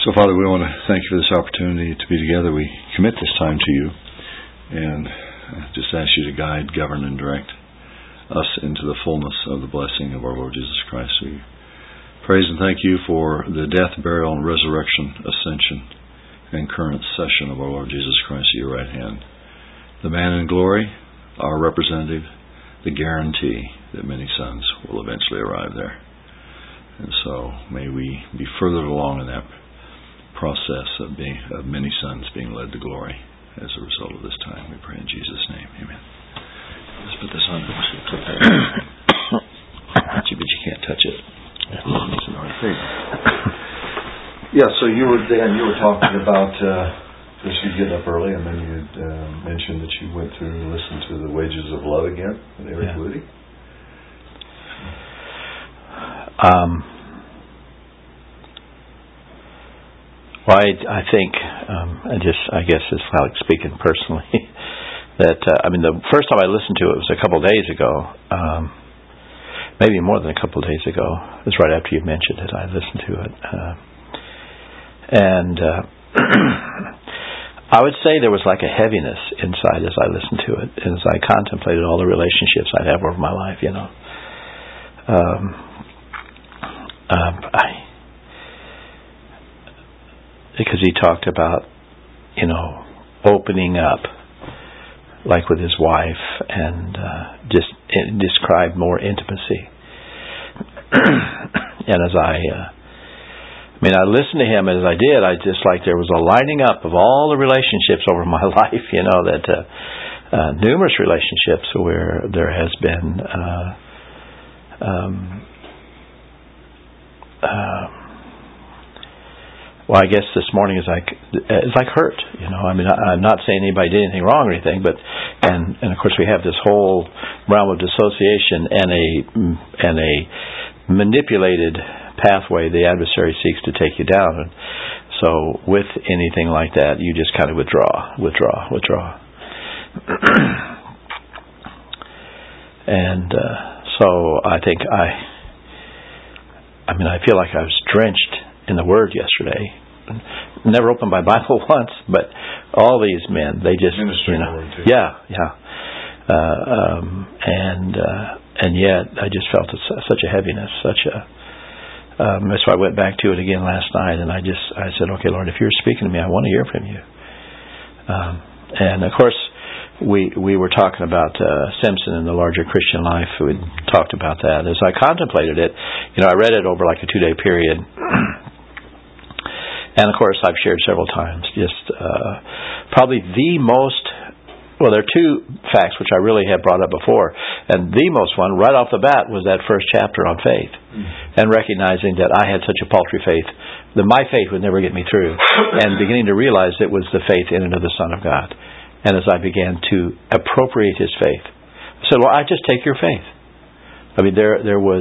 So, Father, we want to thank you for this opportunity to be together. We commit this time to you and just ask you to guide, govern, and direct us into the fullness of the blessing of our Lord Jesus Christ. We praise and thank you for the death, burial, and resurrection, ascension, and current session of our Lord Jesus Christ at your right hand. The man in glory, our representative, the guarantee that many sons will eventually arrive there. And so may we be furthered along in that process of many sons being led to glory as a result of this time. We pray in Jesus' name. Amen. Let's put this on. But you can't touch it. Yeah, so you were talking about first you get up early, and then you mentioned that you went through and listened to The Wages of Love again with Eric Woody. Well, I think I guess it's like speaking personally that the first time I listened to it was a couple of days ago, maybe more than a couple of days ago. It was right after you mentioned it. I listened to it, and I would say there was like a heaviness inside as I listened to it, and as I contemplated all the relationships I'd have over my life. Because he talked about, opening up, like with his wife, and just described more intimacy. And as I listened to him, as I did, I just like there was a lining up of all the relationships over my life, that numerous relationships where there has been well, I guess this morning is like hurt. I'm not saying anybody did anything wrong or anything, but and of course we have this whole realm of dissociation and a manipulated pathway the adversary seeks to take you down. And so with anything like that, you just kind of withdraw. And so I think I feel like I was drenched in the Word yesterday. Never opened my Bible once, but all these men, they just, and yet I just felt such a heaviness, so I went back to it again last night, and I said, okay, Lord, if you're speaking to me, I want to hear from you. And of course, we were talking about Simpson and the larger Christian life. We talked about that. As I contemplated it, I read it over like a 2-day period. And of course, I've shared several times, just probably the most, well, there are two facts which I really have brought up before. And the most one, right off the bat, was that first chapter on faith. And recognizing that I had such a paltry faith, that my faith would never get me through. And beginning to realize it was the faith in and of the Son of God. And as I began to appropriate His faith, I said, well, I just take your faith. There was,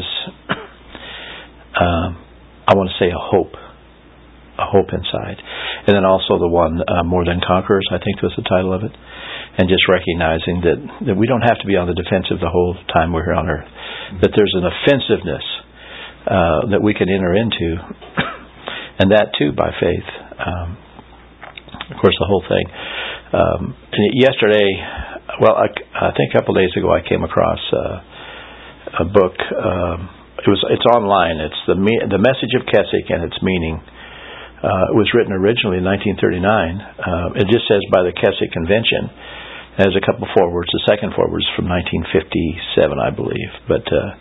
I want to say a hope inside. And then also the one, More Than Conquerors, I think was the title of it. And just recognizing that we don't have to be on the defensive the whole time we're here on earth. That there's an offensiveness that we can enter into, and that too by faith. Of course, the whole thing. Yesterday, I think a couple of days ago, I came across a book. It's online. It's the Message of Keswick and Its Meaning. It was written originally in 1939. It just says by the Keswick Convention. It has a couple of forewords. The second foreword is from 1957, I believe. But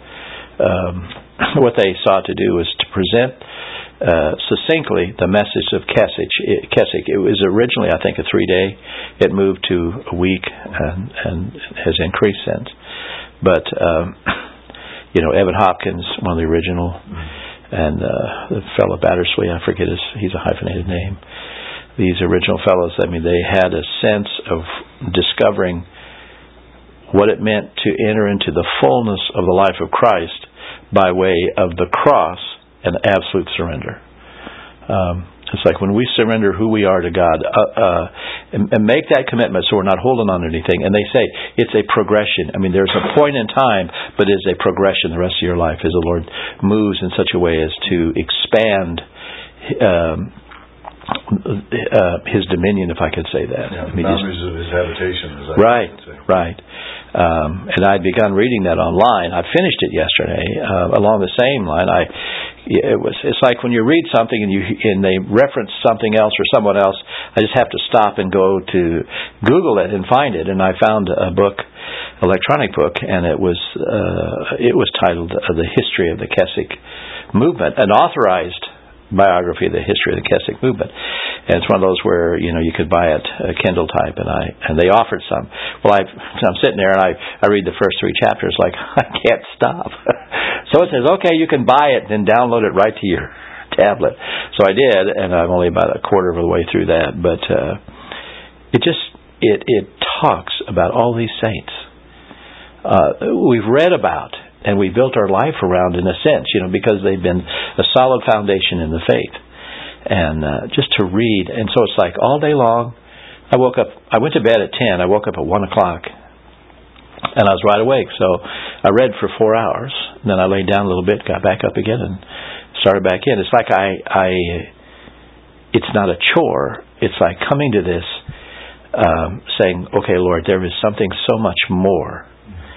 what they sought to do was to present succinctly the message of Keswick. It was originally, I think, a 3-day. It moved to a week and has increased since. But Evan Hopkins, one of the original, and the fellow Battersby, I forget he's a hyphenated name. These original fellows, they had a sense of discovering what it meant to enter into the fullness of the life of Christ by way of the cross and absolute surrender. It's like when we surrender who we are to God and make that commitment so we're not holding on to anything. And they say it's a progression. There's a point in time, but it's a progression the rest of your life as the Lord moves in such a way as to expand His dominion, if I could say that. Yeah, the boundaries of His habitation. Right, right. And I'd begun reading that online. I finished it yesterday along the same line. It's like when you read something and they reference something else or someone else, I just have to stop and go to Google it and find it. And I found a book, electronic book, and it was titled "The History of the Keswick Movement," an authorized biography of the history of the Keswick movement. And it's one of those where you could buy it Kindle type, and they offered some. Well, I'm sitting there and I read the first 3 chapters like I can't stop. So it says, okay, you can buy it, then download it right to your tablet. So I did, and I'm only about a quarter of the way through that. But it talks about all these saints we've read about. And we built our life around, in a sense, because they've been a solid foundation in the faith. And just to read, and so it's like all day long. I went to bed at 10. I woke up at 1 o'clock, and I was wide awake. So I read for 4 hours. And then I laid down a little bit, got back up again, and started back in. It's like it's not a chore. It's like coming to this, saying, "Okay, Lord, there is something so much more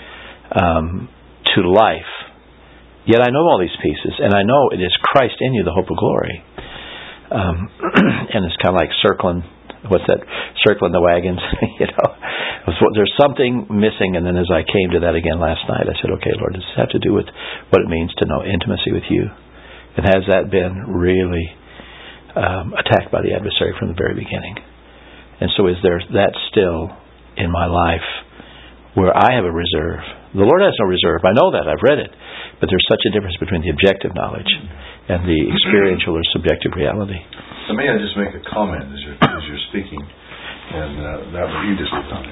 to life. Yet I know all these pieces, and I know it is Christ in you, the hope of glory." And it's kind of like circling the wagons. There's something missing. And then as I came to that again last night, I said, "Okay, Lord, does this have to do with what it means to know intimacy with you? And has that been really attacked by the adversary from the very beginning? And so is there that still in my life where I have a reserve?" The Lord has no reserve. I know that. I've read it. But there's such a difference between the objective knowledge and the experiential or subjective reality. So may I just make a comment as you're speaking, and that what you just did on it.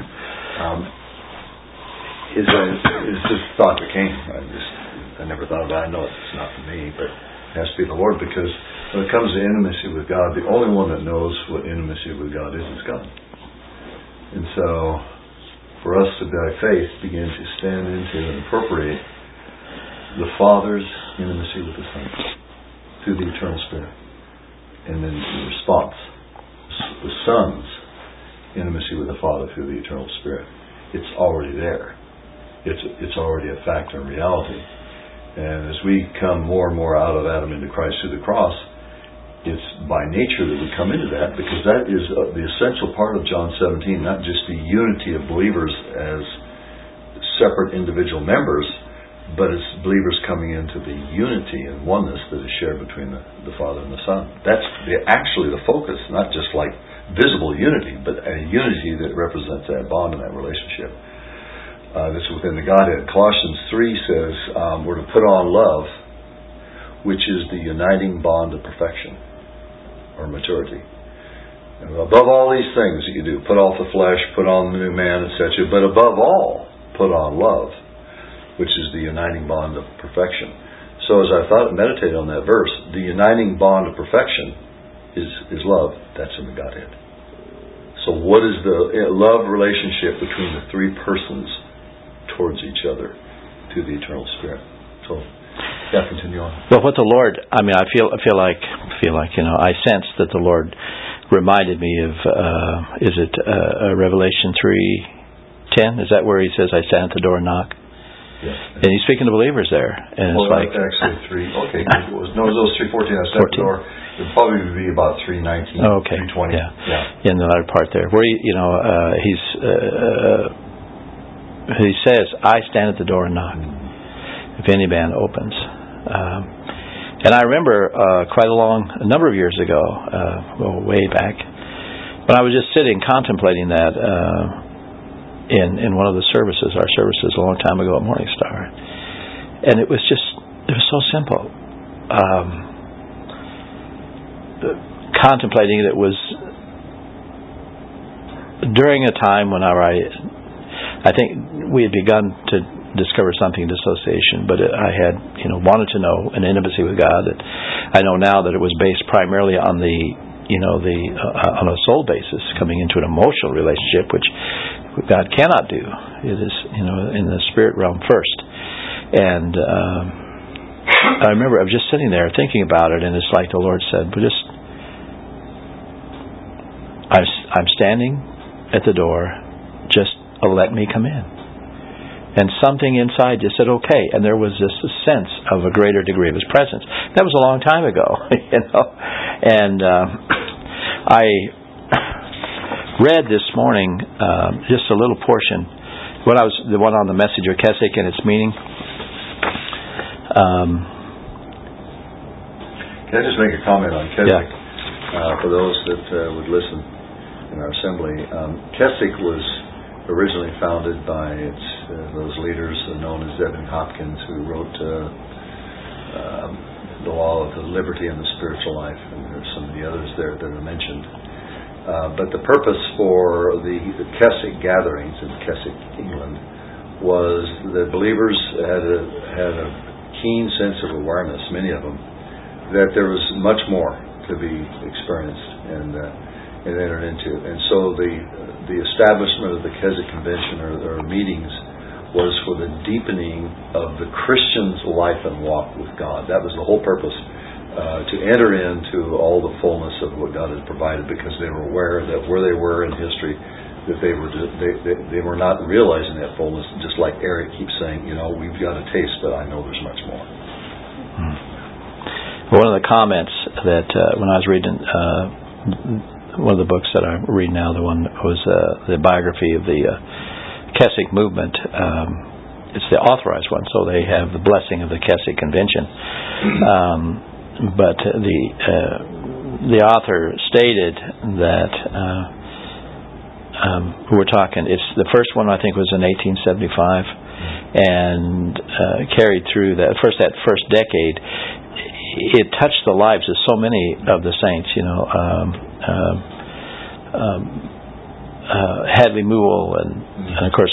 It's just a thought that came. I never thought about it. I know it's not for me, but it has to be the Lord, because when it comes to intimacy with God, the only one that knows what intimacy with God is God. And so, for us to, by faith, begin to stand into and appropriate the Father's intimacy with the Son through the eternal Spirit. And then the response, the Son's intimacy with the Father through the eternal Spirit. It's already there. It's already a fact and reality. And as we come more and more out of Adam into Christ through the cross, it's by nature that we come into that, because that is the essential part of John 17, not just the unity of believers as separate individual members, but as believers coming into the unity and oneness that is shared between the Father and the Son. That's actually the focus, not just like visible unity, but a unity that represents that bond and that relationship. That's within the Godhead. Colossians 3 says we're to put on love, which is the uniting bond of perfection or maturity. And above all these things that you do, put off the flesh, put on the new man, etc. But above all, put on love, which is the uniting bond of perfection. So as I thought and meditated on that verse, the uniting bond of perfection is love. That's in the Godhead. So what is the love relationship between the three persons towards each other through the eternal Spirit? So continue on. Well, what the Lord, I feel like I sense that the Lord reminded me of Revelation 3:10? Is that where He says, "I stand at the door and knock"? Yes. And He's speaking to believers there, and it's like actually 3. Okay, it was 3:14. I stand at the door. It would probably be about 3:19. Oh, okay. 3:20. Yeah. In the latter part there, where He says, "I stand at the door and knock. If any man opens." And I remember quite a number of years ago, way back, when I was just sitting contemplating that in one of the services, our services a long time ago at Morning Star. And it was so simple. Contemplating it was during a time when I think we had begun to discover something in dissociation, but I had wanted to know an intimacy with God that I know now that it was based primarily on on a soul basis, coming into an emotional relationship, which God cannot do. It is in the spirit realm first. And I remember I was just sitting there thinking about it, and it's like the Lord said, "But just I'm standing at the door, just let me come in. And something inside just said, okay. And there was this sense of a greater degree of His presence. That was a long time ago, And I read this morning just a little portion. When I was the one on the message of Keswick and its meaning. Can I just make a comment on Keswick? Yeah. For those that would listen in our assembly, Keswick was originally founded by those leaders known as Evan Hopkins, who wrote The Law of the Liberty and the Spiritual Life, and there's some of the others there that are mentioned. But the purpose for the Keswick gatherings in Keswick, England, was that believers had a keen sense of awareness, many of them, that there was much more to be experienced and entered into. And so the establishment of the Keswick Convention or meetings was for the deepening of the Christian's life and walk with God. That was the whole purpose, to enter into all the fullness of what God had provided, because they were aware that where they were in history, that they were not realizing that fullness. Just like Eric keeps saying, we've got a taste, but I know there's much more. One of the comments that when I was reading one of the books that I read now, the one was the biography of the Keswick movement. It's the authorized one, so they have the blessing of the Keswick Convention. But the author stated that we're talking. It's the first one, I think, was in 1875, and carried through that first decade. It touched the lives of so many of the saints. Hadley Moule and of course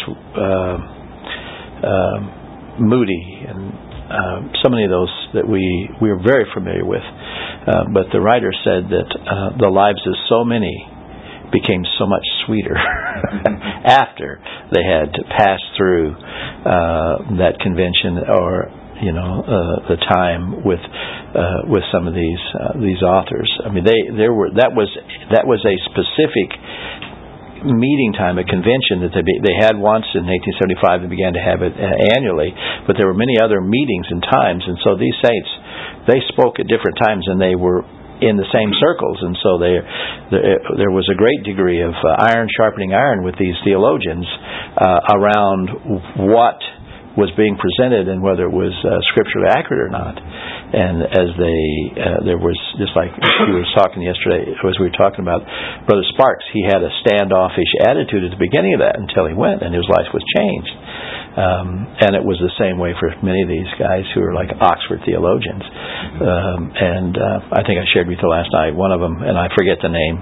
Moody and so many of those that we are very familiar with. But the writer said that the lives of so many became so much sweeter after they had passed through that convention or the time with some of these authors. I mean, that was a specific meeting time, a convention that they had once in 1875. They began to have it annually, but there were many other meetings and times, and so these saints, they spoke at different times, and they were in the same circles, and so there was a great degree of iron sharpening iron with these theologians around what was being presented and whether it was scripturally accurate or not. And as there was, just like we were talking yesterday, as we were talking about Brother Sparks, he had a standoffish attitude at the beginning of that until he went and his life was changed. And it was the same way for many of these guys who are like Oxford theologians. And I think I shared with you last night, one of them, and I forget the name,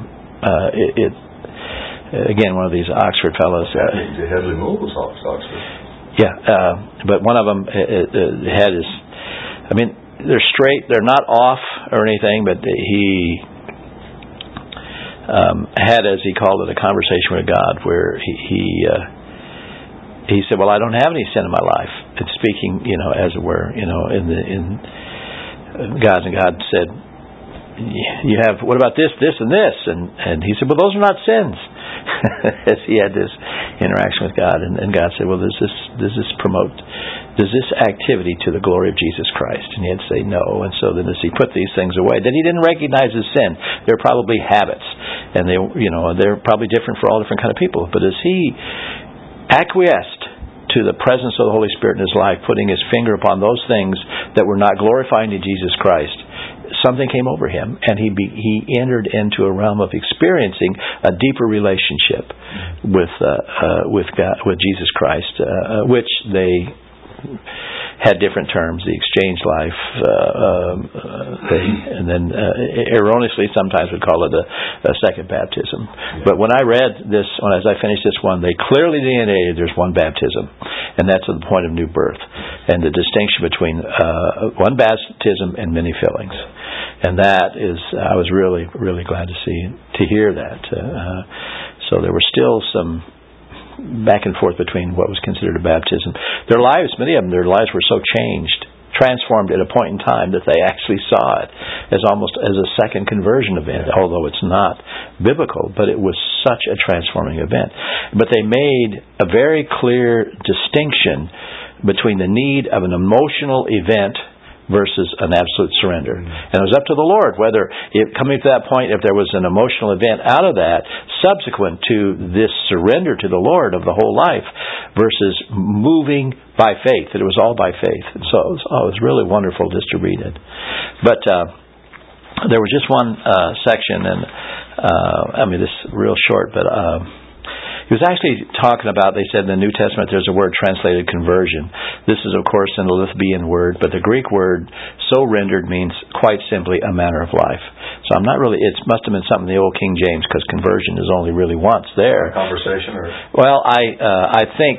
again, one of these Oxford fellows. Hadley Moule was Oxford. Yeah, but one of them had his, I mean, they're straight, they're not off or anything, but he had, as he called it, a conversation with God where he said, well, I don't have any sin in my life. It's speaking, as it were, in God, and God said, you have, what about this, this, and this? And he said, well, those are not sins. As he had this interaction with God, and God said, well, does this activity to the glory of Jesus Christ? And he had to say no. And so then as he put these things away, then he didn't recognize his sin. They're probably habits, and they're probably different for all different kind of people. But as he acquiesced to the presence of the Holy Spirit in his life, putting his finger upon those things that were not glorifying to Jesus Christ, something came over him, and he entered into a realm of experiencing a deeper relationship with God, with Jesus Christ, which they had different terms. The exchange life, and then erroneously sometimes would call it a second baptism. But when I read this, as I finished this one, they clearly delineated there's one baptism, and that's at the point of new birth, and the distinction between one baptism and many fillings. And that is, I was really, really glad to hear that. So there were still some back and forth between what was considered a baptism. Their lives, many of them, their lives were so changed, transformed at a point in time that they actually saw it as almost as a second conversion event, although it's not biblical, but it was such a transforming event. But they made a very clear distinction between the need of an emotional event versus an absolute surrender. And it was up to the Lord whether, coming to that point, if there was an emotional event out of that, subsequent to this surrender to the Lord of the whole life, versus moving by faith. That it was all by faith. And so it was really wonderful just to read it. But there was just one section, and this is real short, but he was actually talking about, they said in the New Testament there's a word translated conversion. This is, of course, an Elizabethan word, but the Greek word so rendered means quite simply a manner of life. So I'm not really, it must have been something in the old King James, because conversion is only really once there. Conversation? Or? Well, I think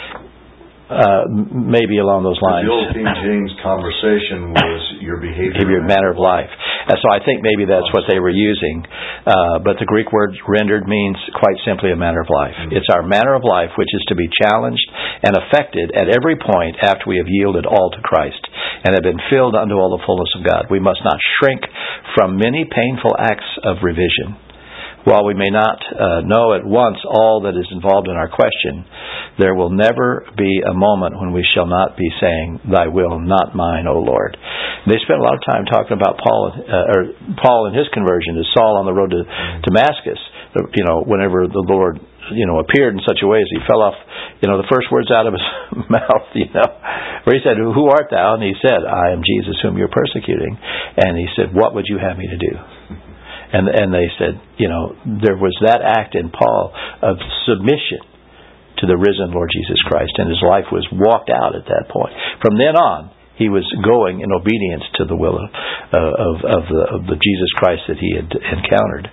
maybe along those lines. The old King James conversation was your behavior, manner of life. So I think maybe that's what they were using. But the Greek word rendered means quite simply a manner of life. It's our manner of life which is to be challenged and affected at every point after we have yielded all to Christ and have been filled unto all the fullness of God. We must not shrink from many painful acts of revision. While we may not know at once all that is involved in our question, there will never be a moment when we shall not be saying, "Thy will, not mine, O Lord." They spent a lot of time talking about Paul and his conversion as Saul on the road to Damascus. Whenever the Lord appeared in such a way as he fell off, the first words out of his mouth, where he said, "Who art thou?" And he said, "I am Jesus whom you're persecuting." And he said, "What would you have me to do?" And they said, there was that act in Paul of submission to the risen Lord Jesus Christ, and his life was walked out at that point. From then on, he was going in obedience to the will of the Jesus Christ that he had encountered.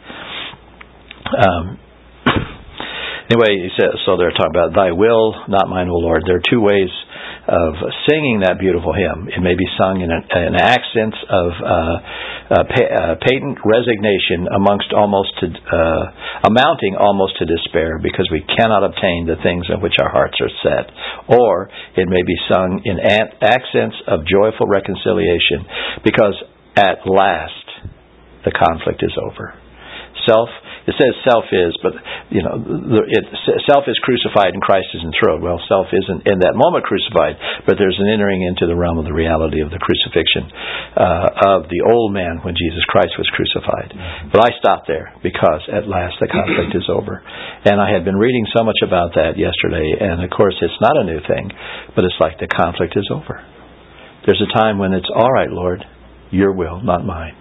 Anyway, he said, so they're talking about "Thy will, not mine, O Lord." There are two ways of singing that beautiful hymn. It may be sung in accents of patent resignation amounting almost to despair, because we cannot obtain the things on which our hearts are set. Or it may be sung in accents of joyful reconciliation, because at last the conflict is over. It says self is, but self is crucified and Christ is enthroned. Well, self isn't in that moment crucified, but there's an entering into the realm of the reality of the crucifixion of the old man when Jesus Christ was crucified. But I stopped there because at last the conflict is over. And I had been reading so much about that yesterday, and of course it's not a new thing, but it's like the conflict is over. There's a time when it's, "All right, Lord, your will, not mine."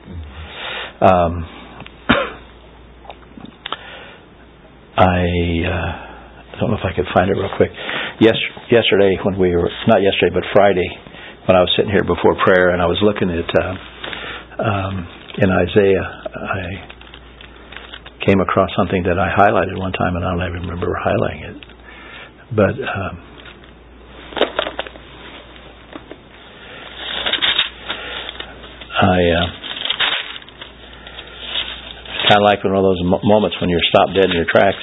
I don't know if I could find it real quick. Yesterday, but Friday, when I was sitting here before prayer and I was looking at in Isaiah, I came across something that I highlighted one time, and I don't even remember highlighting it. But kind of like one of those moments when you're stopped dead in your tracks.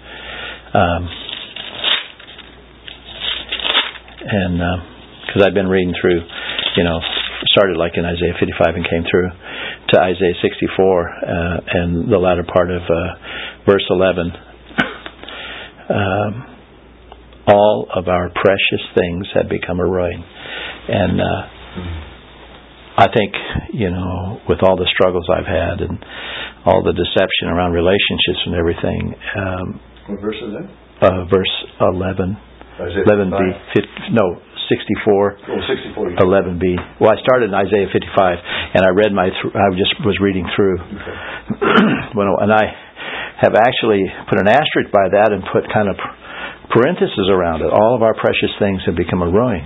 Because I've been reading through, started like in Isaiah 55 and came through to Isaiah 64 and the latter part of verse 11. All of our precious things have become a ruin. And I think, with all the struggles I've had and all the deception around relationships and everything. What verse is that? Verse 11. Isaiah 11b. 64. Oh, 64. 11b. Well, I started in Isaiah 55, and I read I just was reading through. Okay. And I have actually put an asterisk by that and put kind of parentheses around it. All of our precious things have become a ruin.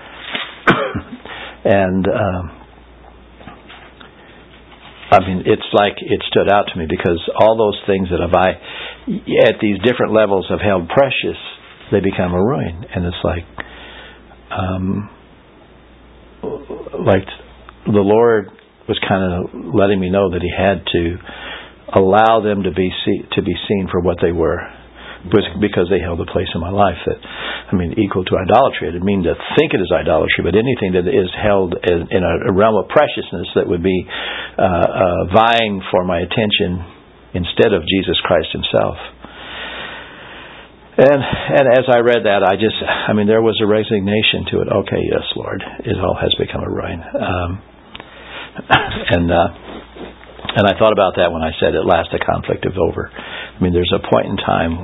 And it's like it stood out to me, because all those things that at these different levels have held precious, they become a ruin. And it's like the Lord was kind of letting me know that He had to allow them to be seen for what they were, because they held a place in my life that, equal to idolatry. I didn't mean to think it is idolatry, but anything that is held in a realm of preciousness that would be vying for my attention instead of Jesus Christ Himself. And as I read that, there was a resignation to it. Okay, yes, Lord, it all has become a ruin. And I thought about that when I said, at last the conflict is over. There's a point in time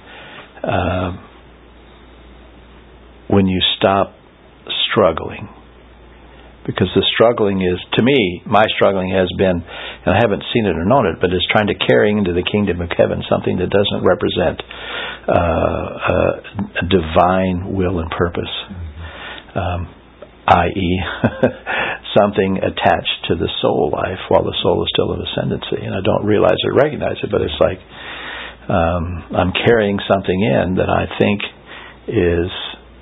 when you stop struggling. Because the struggling is, to me, my struggling has been, and I haven't seen it or known it, but it's trying to carry into the kingdom of heaven something that doesn't represent a divine will and purpose. I.e., something attached to the soul life while the soul is still in ascendancy. And I don't realize or recognize it, but it's like I'm carrying something in that I think is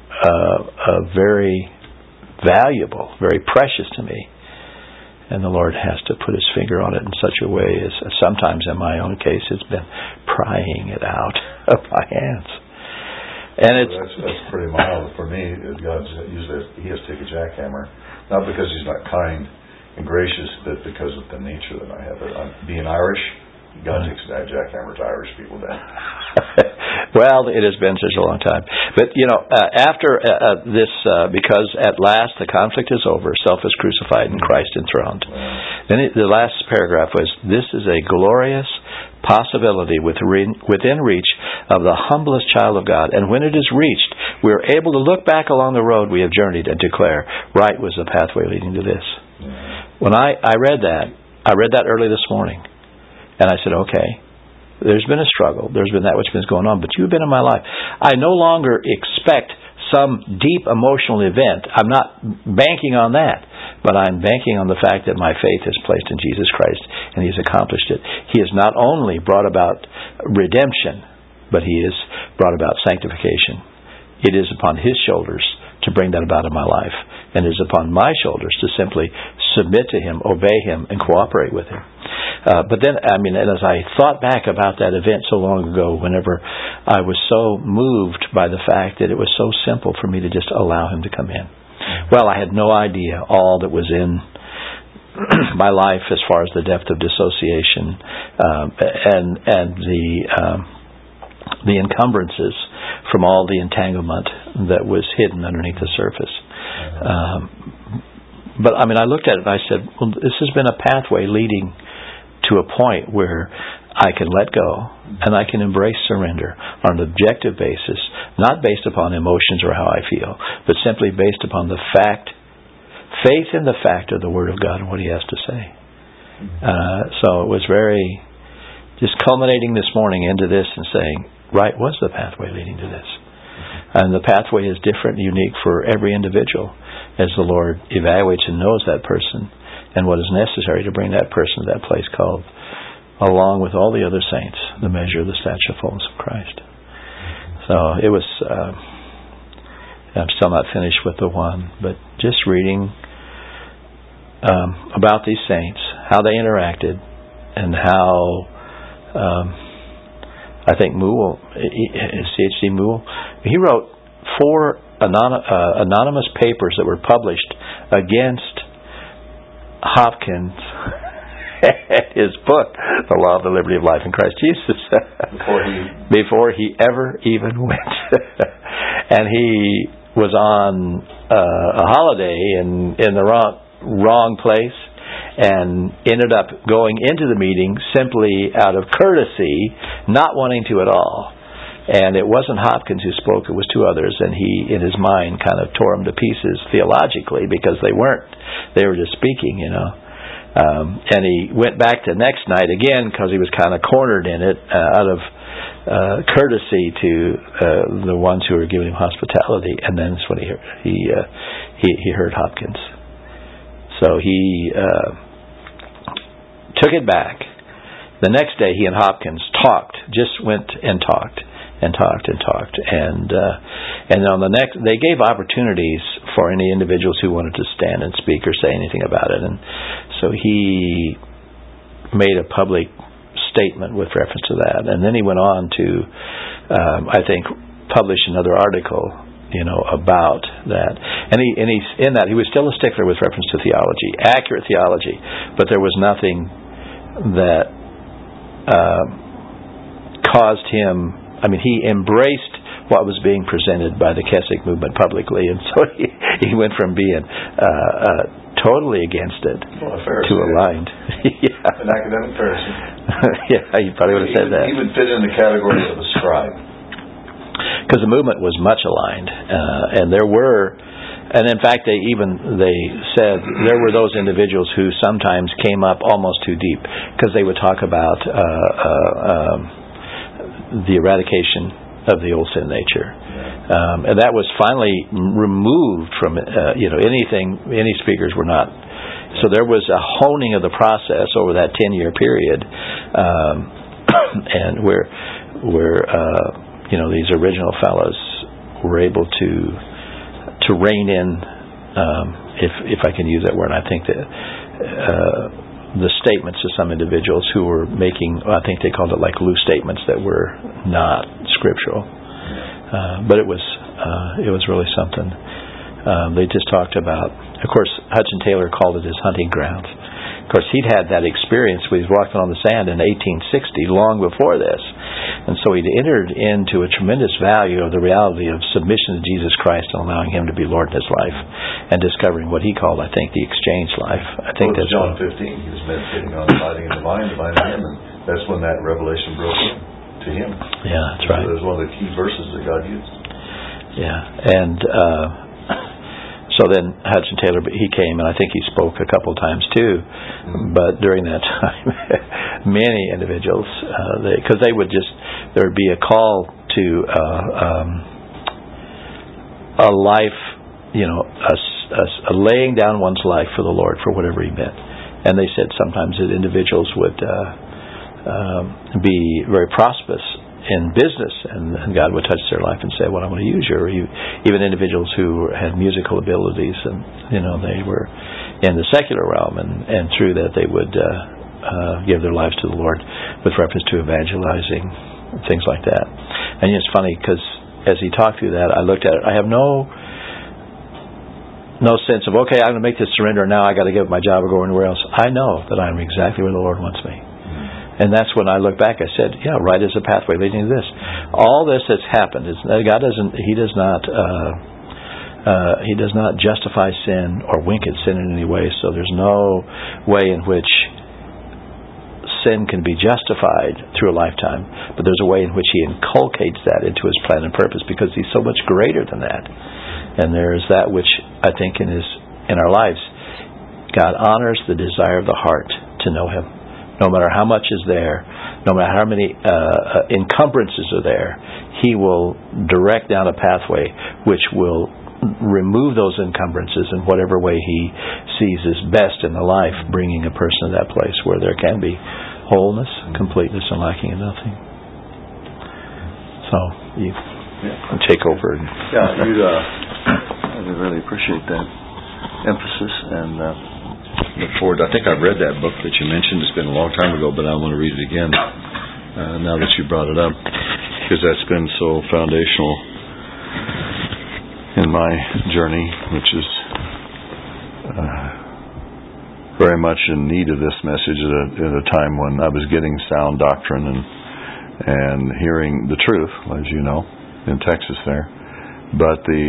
a very valuable, very precious to me. And the Lord has to put His finger on it in such a way as sometimes in my own case it's been prying it out of my hands. And that's pretty mild for me. God usually He has to take a jackhammer, not because He's not kind and gracious, but because of the nature that I have. Being Irish, God takes that jackhammer to Irish people down. Well, it has been such a long time. But, after this, because at last the conflict is over, self is crucified and Christ enthroned. Then the last paragraph was, this is a glorious possibility within reach of the humblest child of God. And when it is reached, we are able to look back along the road we have journeyed and declare, right was the pathway leading to this. When I read that early this morning, and I said, okay, there's been a struggle. There's been that which has been going on, but you've been in my life. I no longer expect some deep emotional event. I'm not banking on that, but I'm banking on the fact that my faith is placed in Jesus Christ, and He's accomplished it. He has not only brought about redemption, but He has brought about sanctification. It is upon His shoulders to bring that about in my life, and it is upon my shoulders to simply submit to Him, obey Him, and cooperate with Him. But then, and as I thought back about that event so long ago, whenever I was so moved by the fact that it was so simple for me to just allow Him to come in. Well, I had no idea all that was in my life as far as the depth of dissociation and the encumbrances from all the entanglement that was hidden underneath the surface. But I looked at it and I said, well, this has been a pathway leading to a point where I can let go and I can embrace surrender on an objective basis, not based upon emotions or how I feel, but simply based upon the fact, faith in the fact of the Word of God and what He has to say. So it was very, just culminating this morning into this and saying, right was the pathway leading to this. And the pathway is different and unique for every individual as the Lord evaluates and knows that person and what is necessary to bring that person to that place called, along with all the other saints, the measure of the stature of fullness of Christ. So it was, I'm still not finished with the one, but just reading about these saints, how they interacted, and how I think C.H.C. Moule, he wrote 4 anonymous papers that were published against Hopkins his book, The Law of the Liberty of Life in Christ Jesus, before he ever even went. And he was on a holiday in the wrong place and ended up going into the meeting simply out of courtesy, not wanting to at all. And it wasn't Hopkins who spoke, it was 2 others, and he, in his mind, kind of tore them to pieces theologically because they weren't. They were just speaking, and he went back the next night again because he was kind of cornered in it out of courtesy to the ones who were giving him hospitality. And then that's when he heard Hopkins. So he took it back. The next day he and Hopkins just went and talked. And on the next, they gave opportunities for any individuals who wanted to stand and speak or say anything about it. And so he made a public statement with reference to that. And then he went on to, I think, publish another article, about that. And he in that he was still a stickler with reference to theology, accurate theology, but there was nothing that caused him. He embraced what was being presented by the Keswick movement publicly, and so he went from being totally against it to aligned. Yeah. An academic Pharisee. Yeah, you probably would have said that. He would fit in the category of a scribe. Because the movement was much aligned, and there were, and in fact they said there were those individuals who sometimes came up almost too deep, because they would talk about the eradication of the old sin nature, and that was finally removed from any speakers were not. So there was a honing of the process over that 10-year period, and where these original fellows were able to rein in, if I can use that word. I think that the statements of some individuals who were making, I think they called it like loose statements that were not scriptural, but it was really something. They just talked about, of course, Hudson Taylor called it his hunting grounds. Of course, he'd had that experience when he was walking on the sand in 1860, long before this. And so he'd entered into a tremendous value of the reality of submission to Jesus Christ and allowing Him to be Lord in his life, and discovering what he called, I think, the exchange life. I think that's John 15. He was meditating on abiding in the vine, divine in Him, and that's when that revelation broke in to him. Yeah, that's right. It was one of the key verses that God used. Yeah, and so then Hudson Taylor, he came, and I think he spoke a couple of times too. But during that time, many individuals, because there would be a call to a life, a laying down one's life for the Lord for whatever He meant. And they said sometimes that individuals would be very prosperous in business, and God would touch their life and say, well, I want to use you. Or even individuals who had musical abilities, and they were in the secular realm, and through that they would give their lives to the Lord with reference to evangelizing, things like that. And it's funny, because as he talked through that, I looked at it. I have no sense of, okay, I'm going to make this surrender, and now I got to give up my job or go anywhere else. I know that I'm exactly where the Lord wants me. And that's when I look back, I said, yeah, right is a pathway leading to this. All this that's happened, God doesn't, He does not justify sin or wink at sin in any way, so there's no way in which sin can be justified through a lifetime, but there's a way in which He inculcates that into His plan and purpose, because He's so much greater than that. And there's that which I think in our lives, God honors the desire of the heart to know Him. No matter how much is there, no matter how many encumbrances are there, He will direct down a pathway which will remove those encumbrances in whatever way He sees is best in the life, bringing a person to that place where there can be wholeness, completeness, and lacking in nothing. So you take over. I really appreciate that emphasis, and look forward. I think I've read that book that you mentioned. It's been a long time ago, but I want to read it again now that you brought it up, because that's been so foundational in my journey, which is very much in need of this message at a time when I was getting sound doctrine and hearing the truth, as you know, in Texas there. But the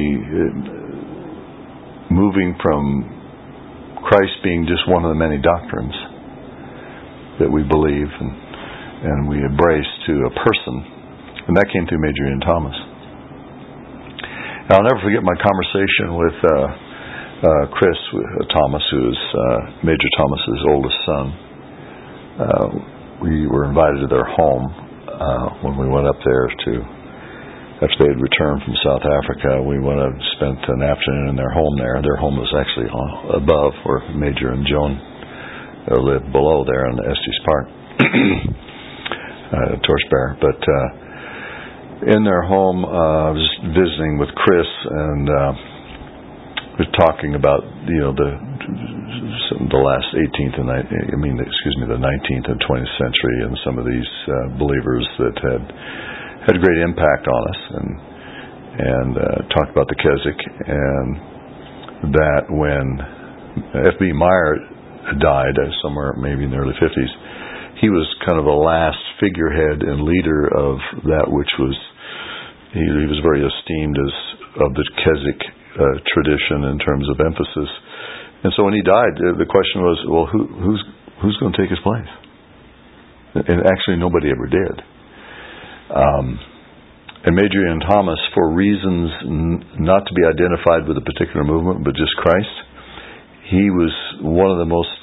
moving from Christ being just one of the many doctrines that we believe and we embrace, to a person, and that came through Major Ian Thomas. And I'll never forget my conversation with Chris Thomas, who is Major Thomas's oldest son. We were invited to their home when we went up there after they had returned from South Africa. We went and spent an afternoon in their home there. Their home was actually above where Major and Joan lived, below there in the Estes Park, Torchbearer. But in their home, I was visiting with Chris, and we were talking about the last the 19th and 20th century, and some of these believers that had a great impact on us, and talked about the Keswick, and that when F.B. Meyer died, somewhere maybe in the early 50s, he was kind of the last figurehead and leader of that which was he was very esteemed as of the Keswick tradition in terms of emphasis. And so when he died, the question was, well, who's going to take his place? And actually, nobody ever did. And Major Ian Thomas, for reasons not to be identified with a particular movement, but just Christ, he was one of the most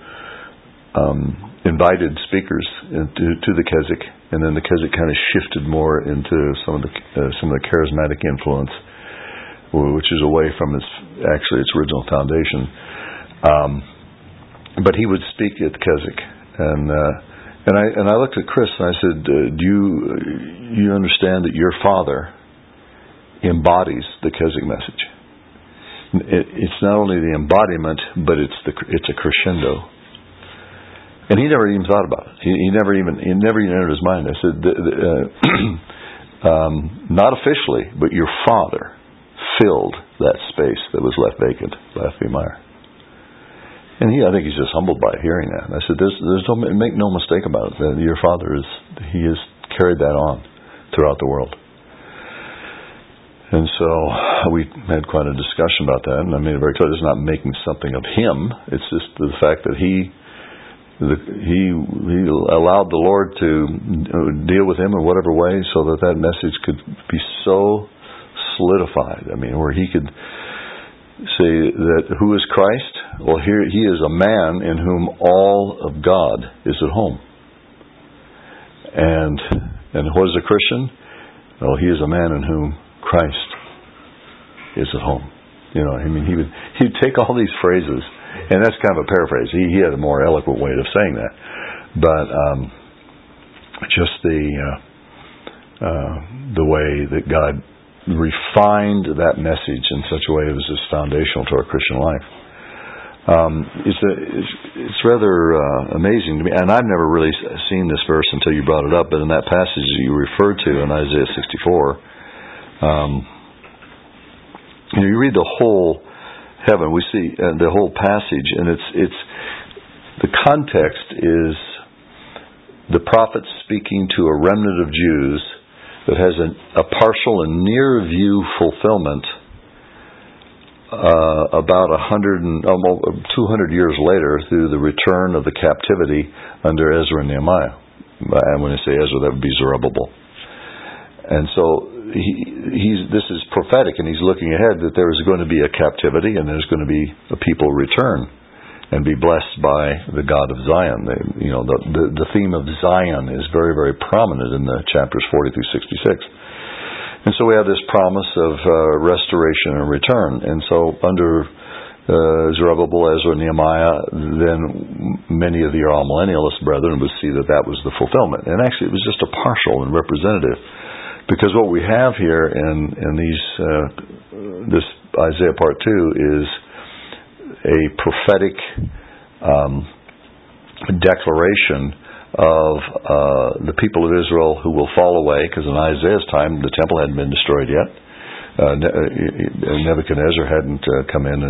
invited speakers to the Keswick, and then the Keswick kind of shifted more into some of the charismatic influence, which is away from its original foundation. But he would speak at the Keswick, and I looked at Chris and I said, "Do you understand that your father embodies the Keswick message? It's not only the embodiment, but it's a crescendo." And he never even thought about it. He never even entered his mind. I said, "Not officially, but your father filled that space that was left vacant by F.B. Meyer." And I think he's just humbled by hearing that. And I said, make no mistake about it. That your father he has carried that on throughout the world. And so we had quite a discussion about that, and I made it very clear it's not making something of him. It's just the fact that he allowed the Lord to deal with him in whatever way, so that message could be so solidified. I mean, where he could say that who is Christ? Well, here he is a man in whom all of God is at home. And what is a Christian? Well, he is a man in whom Christ is at home. I mean, he'd take all these phrases, and that's kind of a paraphrase. He had a more eloquent way of saying that, but just the way that God refined that message in such a way that was just foundational to our Christian life. It's rather amazing to me, and I've never really seen this verse until you brought it up, but in that passage that you referred to in Isaiah 64, you read the whole heaven, we see the whole passage, and it's the context is the prophet speaking to a remnant of Jews that has a partial and near view fulfillment about 200 years later through the return of the captivity under Ezra and Nehemiah. And when I say Ezra, that would be Zerubbabel. And so this is prophetic, and he's looking ahead that there is going to be a captivity, and there's going to be a people return and be blessed by the God of Zion. The theme of Zion is very, very prominent in the chapters 40 through 66. And so we have this promise of restoration and return. And so under Zerubbabel, Ezra, Nehemiah, then many of your all-millennialist brethren would see that was the fulfillment. And actually it was just a partial and representative. Because what we have here in this Isaiah part 2 is a prophetic declaration of the people of Israel who will fall away, because in Isaiah's time the temple hadn't been destroyed yet. Nebuchadnezzar hadn't come in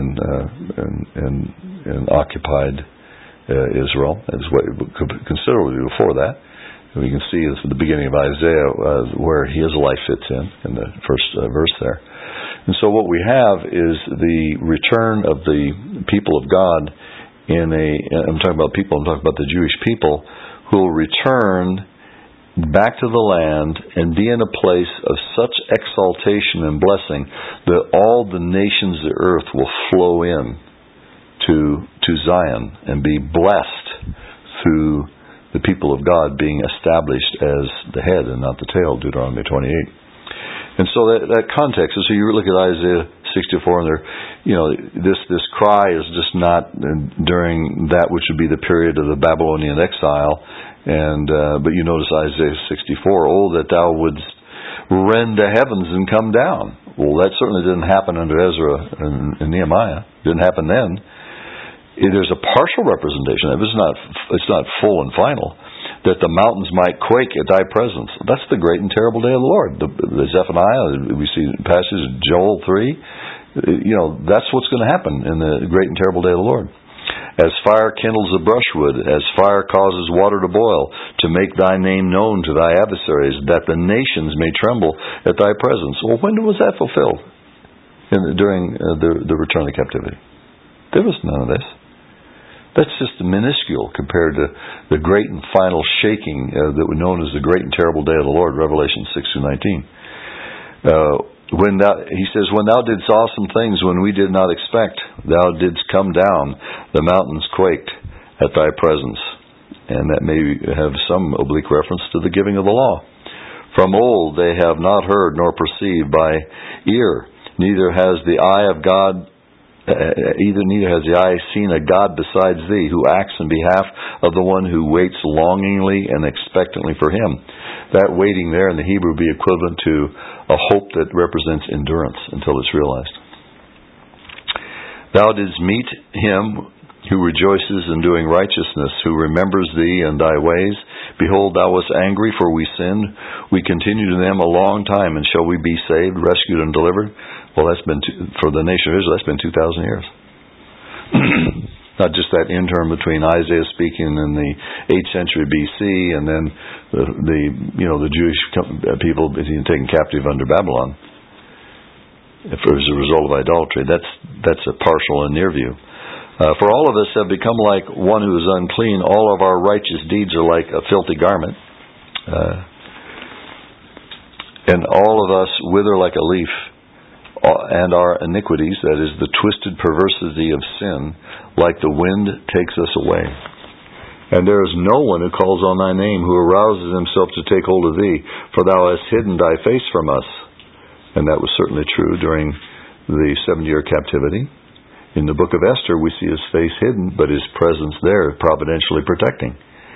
and occupied Israel, as what considerably before that. And we can see this at the beginning of Isaiah where his life fits in the first verse there. And so what we have is the return of the people of God I'm talking about people, I'm talking about the Jewish people who will return back to the land and be in a place of such exaltation and blessing that all the nations of the earth will flow in to Zion and be blessed through the people of God being established as the head and not the tail, Deuteronomy 28. And so that context, so you look at Isaiah 64, and this cry is just not during that which would be the period of the Babylonian exile, but you notice Isaiah 64, "Oh, that thou wouldst rend the heavens and come down." Well, that certainly didn't happen under Ezra and Nehemiah. It didn't happen then. There's a partial representation. It's not full and final. That the mountains might quake at thy presence. That's the great and terrible day of the Lord. The Zephaniah, we see passages of Joel 3. That's what's going to happen in the great and terrible day of the Lord. As fire kindles a brushwood, as fire causes water to boil, to make thy name known to thy adversaries, that the nations may tremble at thy presence. Well, when was that fulfilled? During the return of captivity. There was none of this. That's just minuscule compared to the great and final shaking that was known as the great and terrible day of the Lord, Revelation 6-19. He says, when thou didst awesome things when we did not expect, thou didst come down, the mountains quaked at thy presence. And that may have some oblique reference to the giving of the law. From old they have not heard nor perceived by ear, neither has the eye seen a God besides thee, who acts in behalf of the one who waits longingly and expectantly for him. That waiting there in the Hebrew would be equivalent to a hope that represents endurance until it's realized. Thou didst meet him who rejoices in doing righteousness, who remembers thee and thy ways. Behold, thou wast angry, for we sinned. We continued in them a long time, and shall we be saved, rescued, and delivered? Well, that's been, for the nation of Israel, that's been 2,000 years. Not just that interim between Isaiah speaking in the 8th century BC and then the Jewish people being taken captive under Babylon as a result of idolatry. That's a partial and near view. For all of us have become like one who is unclean. All of our righteous deeds are like a filthy garment. And all of us wither like a leaf. And our iniquities, that is, the twisted perversity of sin, like the wind takes us away. And there is no one who calls on thy name, who arouses himself to take hold of thee, for thou hast hidden thy face from us. And that was certainly true during the 70-year captivity. In the book of Esther, we see his face hidden, but his presence there providentially protecting.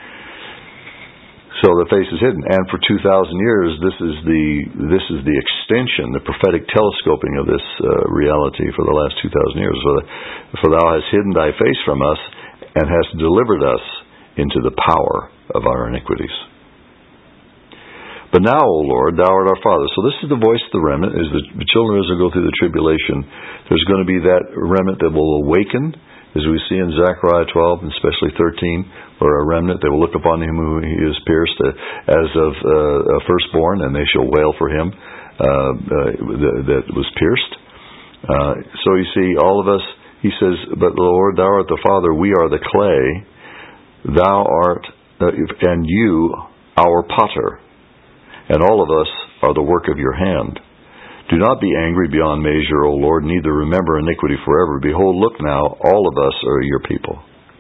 So the face is hidden, and for 2,000 years, this is the extension, the prophetic telescoping of this reality for the last 2,000 years. For thou hast hidden thy face from us, and hast delivered us into the power of our iniquities. But now, O Lord, thou art our Father. So this is the voice of the remnant. As the children of Israel go through the tribulation, there's going to be that remnant that will awaken, as we see in Zechariah 12, and especially 13, where a remnant, they will look upon him who he is pierced as of a firstborn, and they shall wail for him that was pierced. So you see, all of us, he says, but Lord, thou art the Father, we are the clay, thou art, and you, our potter, and all of us are the work of your hand. Do not be angry beyond measure, O Lord, neither remember iniquity forever. Behold, look now, all of us are your people.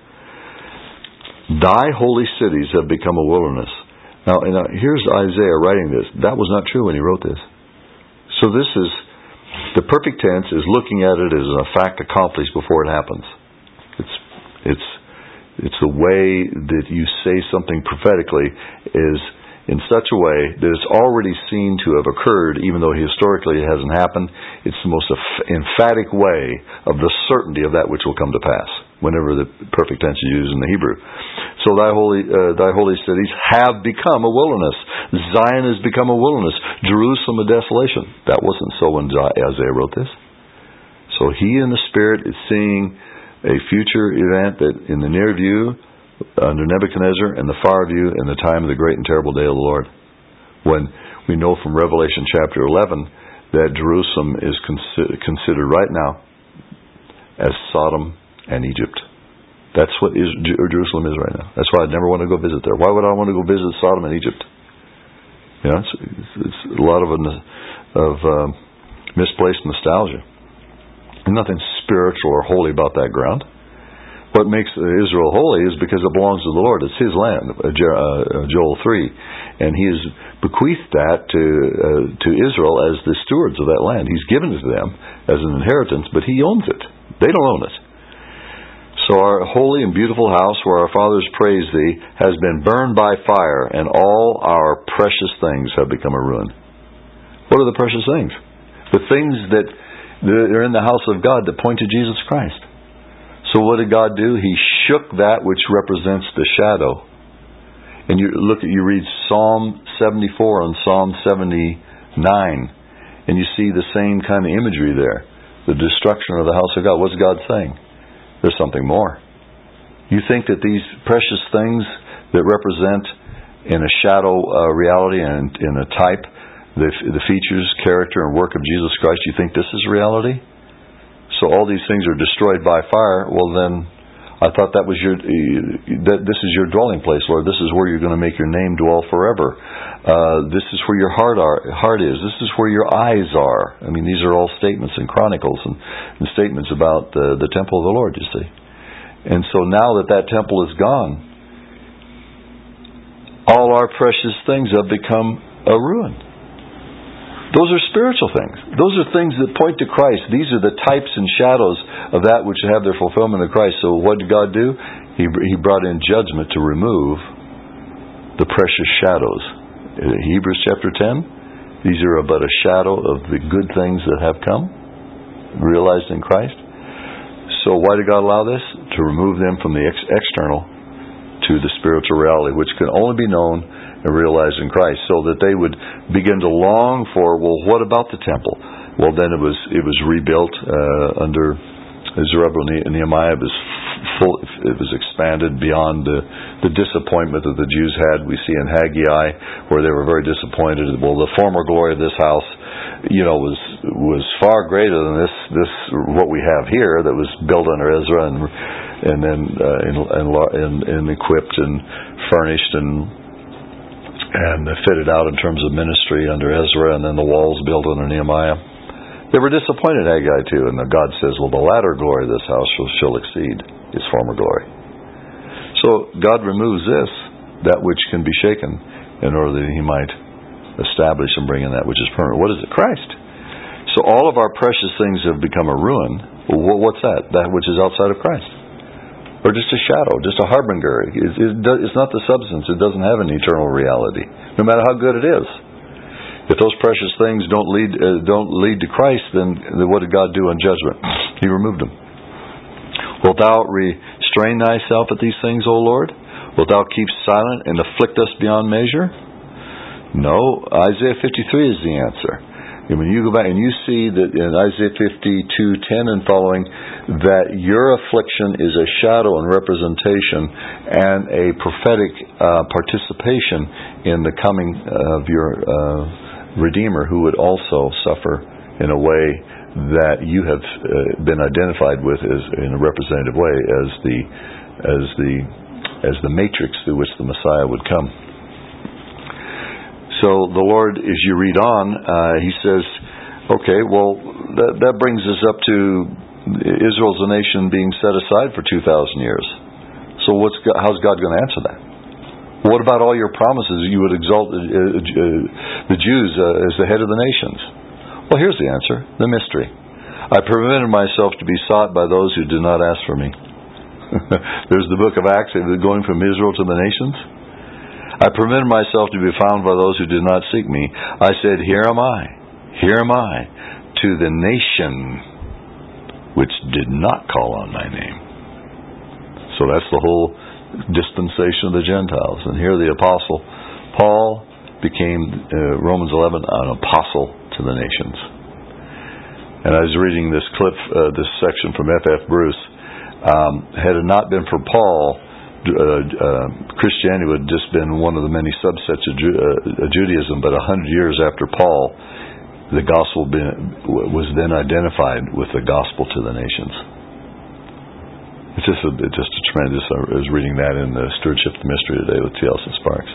Thy holy cities have become a wilderness. Now here's Isaiah writing this. That was not true when he wrote this. So this is, the perfect tense is looking at it as a fact accomplished before it happens. It's the way that you say something prophetically is in such a way that it's already seen to have occurred, even though historically it hasn't happened. It's the most emphatic way of the certainty of that which will come to pass, whenever the perfect tense is used in the Hebrew. So thy holy cities have become a wilderness. Zion has become a wilderness. Jerusalem a desolation. That wasn't so when Isaiah wrote this. So he in the Spirit is seeing a future event that in the near view, under Nebuchadnezzar, and the far view in the time of the great and terrible day of the Lord. When we know from Revelation chapter 11 that Jerusalem is considered right now as Sodom and Egypt. That's what Jerusalem is right now. That's why I'd never want to go visit there. Why would I want to go visit Sodom and Egypt? You know, it's a lot of misplaced nostalgia. There's nothing spiritual or holy about that ground. What makes Israel holy is because it belongs to the Lord. It's His land, Joel 3. And He has bequeathed that to Israel as the stewards of that land. He's given it to them as an inheritance, but He owns it. They don't own it. So our holy and beautiful house where our fathers praised Thee has been burned by fire, and all our precious things have become a ruin. What are the precious things? The things that are in the house of God that point to Jesus Christ. So what did God do? He shook that which represents the shadow. And you read Psalm 74 and Psalm 79, and you see the same kind of imagery there. The destruction of the house of God. What's God saying? There's something more. You think that these precious things that represent in a shadow reality and in a type the features, character, and work of Jesus Christ, you think this is reality? So all these things are destroyed by fire. Well, then I thought that was this is your dwelling place, Lord. This is where you're going to make your name dwell forever. This is where your heart is. This is where your eyes are. I mean, these are all statements in Chronicles and statements about the temple of the Lord, you see. And so now that temple is gone, all our precious things have become a ruin. Those are spiritual things. Those are things that point to Christ. These are the types and shadows of that which have their fulfillment in Christ. So what did God do? He brought in judgment to remove the precious shadows. Hebrews chapter 10, these are but a shadow of the good things that have come, realized in Christ. So why did God allow this? To remove them from the external to the spiritual reality, which can only be known and realized in Christ, so that they would begin to long for, well, what about the temple? Well, then it was rebuilt under Zerubbabel and Nehemiah. It was expanded beyond the disappointment that the Jews had. We see in Haggai where they were very disappointed. Well, the former glory of this house, was far greater than this what we have here that was built under Ezra and then and equipped and furnished and fitted out in terms of ministry under Ezra, and then the walls built under Nehemiah. They were disappointed, Haggai too, and God says, well, the latter glory of this house shall exceed its former glory. So God removes that which can be shaken, in order that He might establish and bring in that which is permanent. What is it? Christ. So all of our precious things have become a ruin. Well, what's that? That which is outside of Christ. Or just a shadow, just a harbinger. It's not the substance. It doesn't have an eternal reality, no matter how good it is. If those precious things don't lead to Christ, then what did God do in judgment? He removed them. Wilt thou restrain thyself at these things, O Lord? Wilt thou keep silent and afflict us beyond measure? No. Isaiah 53 is the answer. And when you go back and you see that in Isaiah 52:10 and following, that your affliction is a shadow and representation and a prophetic participation in the coming of your Redeemer, who would also suffer in a way that you have been identified with in a representative way as the matrix through which the Messiah would come. So the Lord, as you read on, He says, okay, well, that brings us up to Israel's a nation being set aside for 2,000 years. So how's God going to answer that? What about all your promises? You would exalt the Jews as the head of the nations. Well, here's the answer, the mystery. I permitted myself to be sought by those who did not ask for me. There's the book of Acts, going from Israel to the nations. I permitted myself to be found by those who did not seek me. I said, here am I, to the nation which did not call on my name. So that's the whole dispensation of the Gentiles. And here the Apostle Paul became, Romans 11, an apostle to the nations. And I was reading this clip, this section from F.F. Bruce. Had it not been for Paul, Christianity would have just been one of the many subsets of Judaism, but 100 years after Paul, the gospel was then identified with the gospel to the nations. It's just a tremendous. I was reading that in the Stewardship of the Mystery today with T.L. Sparks.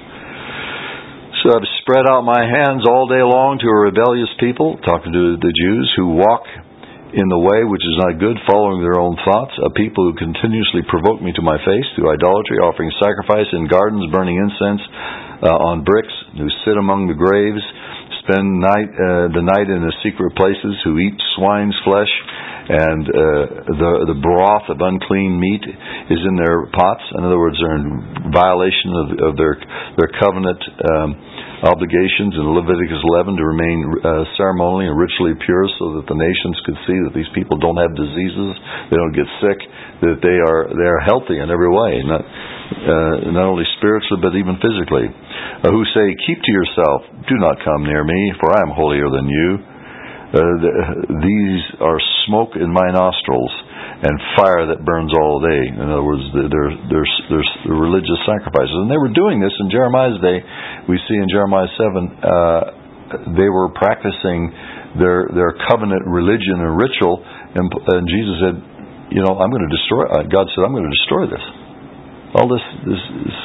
So I've spread out my hands all day long to a rebellious people, talking to the Jews, who walk in the way which is not good, following their own thoughts, a people who continuously provoke me to my face through idolatry, offering sacrifice in gardens, burning incense on bricks, who sit among the graves, spend the night in the secret places, who eat swine's flesh, and the broth of unclean meat is in their pots. In other words, they're in violation of their covenant obligations in Leviticus 11 to remain ceremonially and ritually pure, so that the nations could see that these people don't have diseases, they don't get sick, that they are healthy in every way, not only spiritually but even physically. Who say, keep to yourself, do not come near me, for I am holier than you. These are smoke in my nostrils, and fire that burns all day. In other words, there's religious sacrifices. And they were doing this in Jeremiah's day. We see in Jeremiah 7, they were practicing their covenant religion and ritual, and Jesus said, I'm going to destroy. God said, I'm going to destroy this. All this is.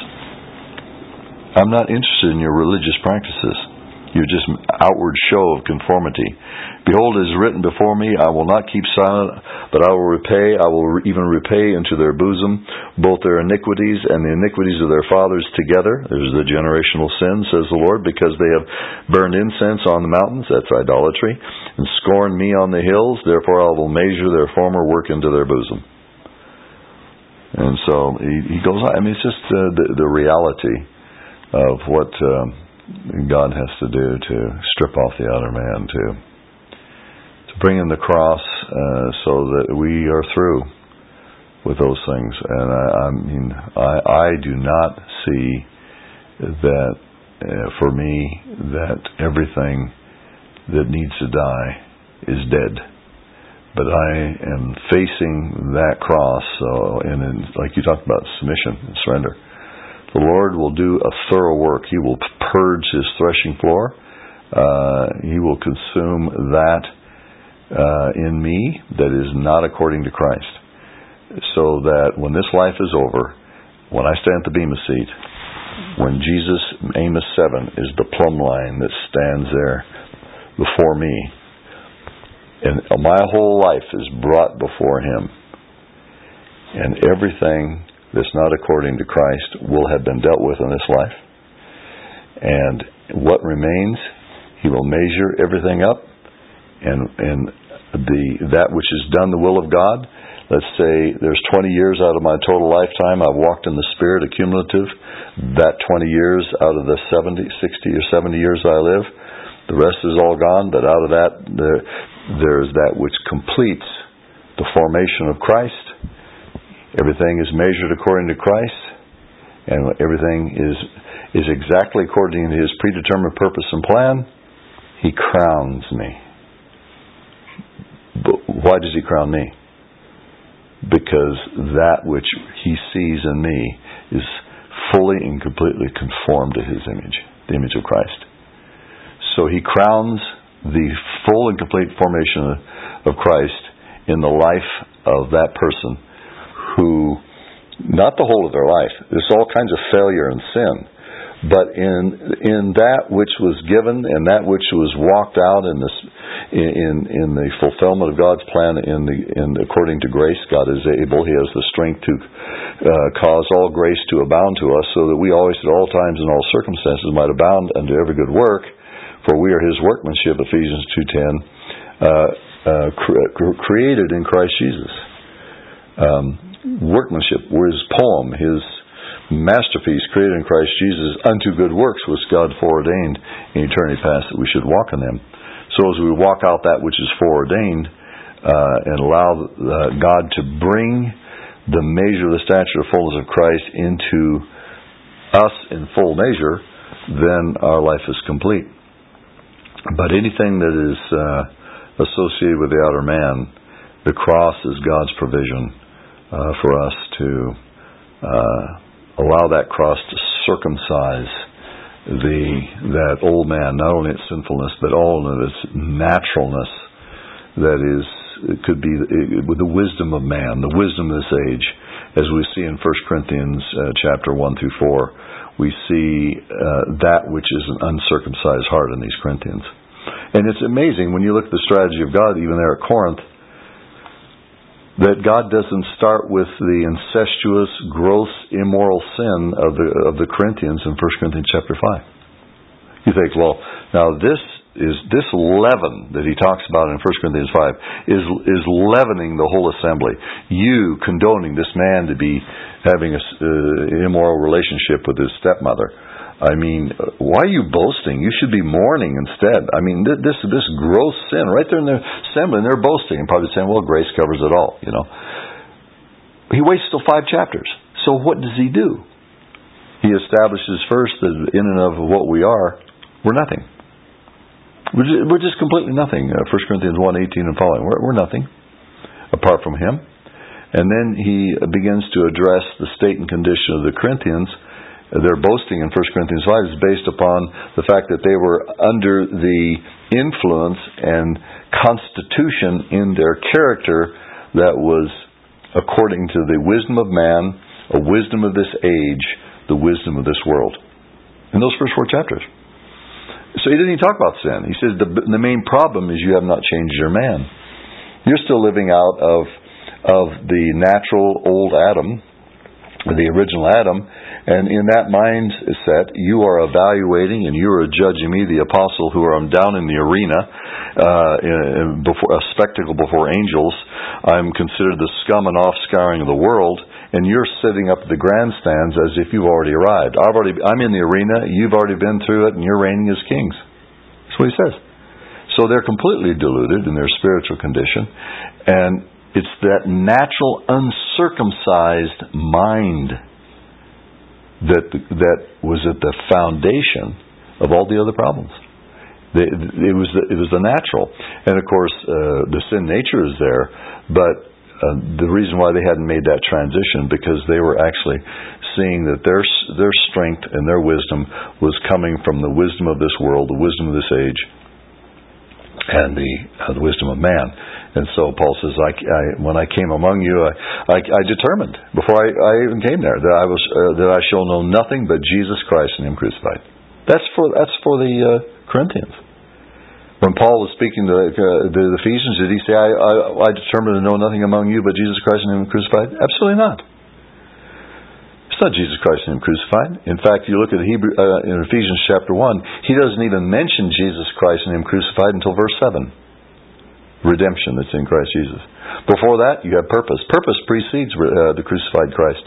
I'm not interested in your religious practices. You're just outward show of conformity. Behold, it is written before me, I will not keep silent, but I will repay. I will even repay into their bosom both their iniquities and the iniquities of their fathers together. There's the generational sin, says the Lord, because they have burned incense on the mountains, that's idolatry, and scorned me on the hills. Therefore I will measure their former work into their bosom. And so he goes on. I mean, it's just the reality of what God has to do to strip off the outer man, to bring in the cross so that we are through with those things. And I do not see that for me that everything that needs to die is dead. But I am facing that cross, and like you talked about, submission and surrender. The Lord will do a thorough work. He will purge His threshing floor. He will consume that in me that is not according to Christ. So that when this life is over, when I stand at the Bema seat, when Jesus, Amos 7, is the plumb line that stands there before me, and my whole life is brought before Him, and everything that's not according to Christ will have been dealt with in this life. And what remains, He will measure everything up, and that which is done the will of God. Let's say there's 20 years out of my total lifetime I've walked in the Spirit, accumulative. That 20 years out of the 60 or 70 years I live, the rest is all gone. But out of that, there is that which completes the formation of Christ. Everything is measured according to Christ, and everything is exactly according to His predetermined purpose and plan. He crowns me. But why does He crown me? Because that which He sees in me is fully and completely conformed to His image, the image of Christ. So He crowns the full and complete formation of Christ in the life of that person who, not the whole of their life, there's all kinds of failure and sin, but in that which was given and that which was walked out in the fulfillment of God's plan, according to grace, God is able. He has the strength to cause all grace to abound to us, so that we always at all times and all circumstances might abound unto every good work. For we are His workmanship, Ephesians 2:10, created in Christ Jesus. Workmanship, His poem, His masterpiece, created in Christ Jesus unto good works, which God foreordained in eternity past that we should walk in them. So as we walk out that which is foreordained and allow God to bring the measure of the stature of fullness of Christ into us in full measure, then our life is complete. But anything that is associated with the outer man, the cross is God's provision for us to allow that cross to circumcise that old man, not only its sinfulness, but all of its naturalness that could be with the wisdom of man, the wisdom of this age. As we see in 1 Corinthians chapter 1 through 4, we see that which is an uncircumcised heart in these Corinthians. And it's amazing when you look at the strategy of God, even there at Corinth, that God doesn't start with the incestuous, gross, immoral sin of the Corinthians in 1 Corinthians chapter 5. You think, well, now this leaven that he talks about in 1 Corinthians 5 is leavening the whole assembly. You condoning this man to be having an immoral relationship with his stepmother. I mean, why are you boasting? You should be mourning instead. I mean, this gross sin right there in the assembly, and they're boasting and probably saying, well, grace covers it all, you know. He waits till 5 chapters. So what does he do? He establishes first that in and of what we are, we're nothing. We're just completely nothing. 1 Corinthians 1:18 and following. We're nothing apart from Him. And then he begins to address the state and condition of the Corinthians. Their boasting in 1 Corinthians 5 is based upon the fact that they were under the influence and constitution in their character that was according to the wisdom of man, a wisdom of this age, the wisdom of this world. In those first 4 chapters. So he didn't even talk about sin. He says the main problem is you have not changed your man. You're still living out of the natural old Adam, the original Adam, and in that mindset, you are evaluating and you are judging me, the apostle, who are down in the arena, before a spectacle before angels. I'm considered the scum and offscouring of the world, and you're sitting up at the grandstands as if you've already arrived. I'm in the arena, you've already been through it, and you're reigning as kings. That's what he says. So they're completely deluded in their spiritual condition, and it's that natural, uncircumcised mind that was at the foundation of all the other problems. It was the natural, and of course the sin nature is there. But the reason why they hadn't made that transition, because they were actually seeing that their strength and their wisdom was coming from the wisdom of this world, the wisdom of this age, and the wisdom of man. And so Paul says, when I came among you, I determined before I even came there that I shall know nothing but Jesus Christ and Him crucified. That's for the Corinthians. When Paul was speaking to the Ephesians, did he say, I determined to know nothing among you but Jesus Christ and Him crucified? Absolutely not. It's not Jesus Christ and Him crucified. In fact, you look at in Ephesians chapter 1, he doesn't even mention Jesus Christ and Him crucified until verse 7. Redemption that's in Christ Jesus. Before that, you have purpose. Purpose precedes the crucified Christ.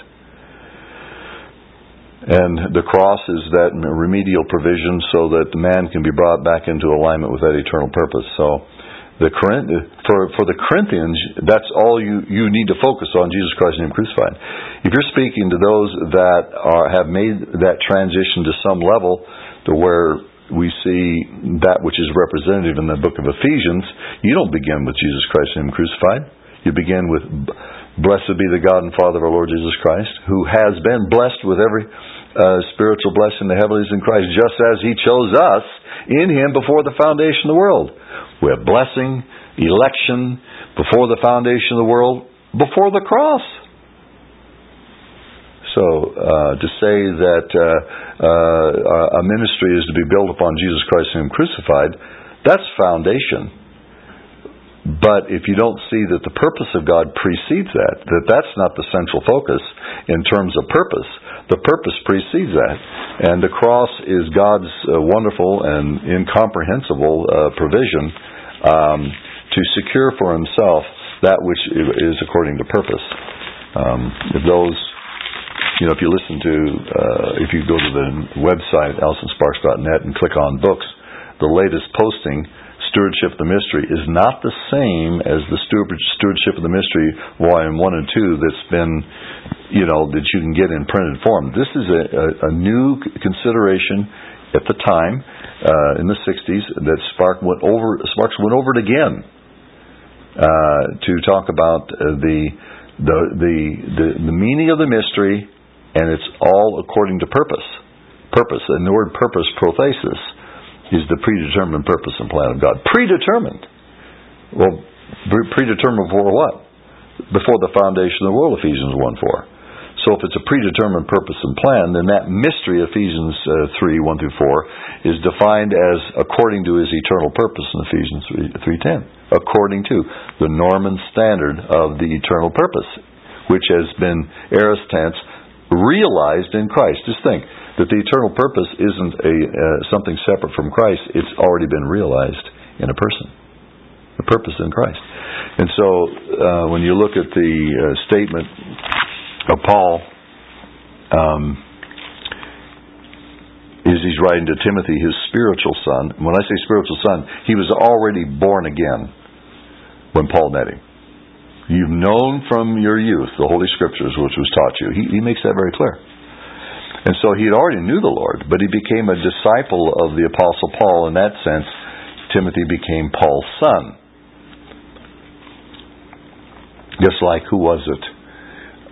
And the cross is that remedial provision so that man can be brought back into alignment with that eternal purpose. So, for the Corinthians, that's all you need to focus on, Jesus Christ and Him crucified. If you're speaking to those that have made that transition to some level to where we see that which is representative in the book of Ephesians, you don't begin with Jesus Christ and Him crucified. You begin with, blessed be the God and Father of our Lord Jesus Christ, who has been blessed with every spiritual blessing in the heavenlies in Christ, just as He chose us in Him before the foundation of the world. We have blessing, election, before the foundation of the world, before the cross. So, to say that a ministry is to be built upon Jesus Christ and Him crucified, that's foundation. But if you don't see that the purpose of God precedes that's not the central focus in terms of purpose. The purpose precedes that. And the cross is God's wonderful and incomprehensible provision to secure for Himself that which is according to purpose. If you listen to, if you go to the website, AllisonSparks.net, and click on books, the latest posting, Stewardship of the Mystery, is not the same as the Stewardship of the Mystery Volume 1 and 2 that's been, that you can get in printed form. This is a new consideration at the time, in the 60s, that Sparks went over it again to talk about the meaning of the mystery, and it's all according to purpose. Purpose, and the word purpose, prothesis, is the predetermined purpose and plan of God. Predetermined. Well, predetermined for what? Before the foundation of the world, Ephesians 1:4. So if it's a predetermined purpose and plan, then that mystery, Ephesians 3:1-4, is defined as according to His eternal purpose in Ephesians 3:10. According to the Norman standard of the eternal purpose, which has been, aorist tense, realized in Christ. Just think that the eternal purpose isn't something separate from Christ. It's already been realized in a person. The purpose in Christ. And so when you look at the statement of Paul, he's writing to Timothy, his spiritual son. When I say spiritual son, he was already born again when Paul met him. You've known from your youth the Holy Scriptures which was taught you. He makes that very clear. And so he already knew the Lord, but he became a disciple of the Apostle Paul. In that sense, Timothy became Paul's son. Just like, who was it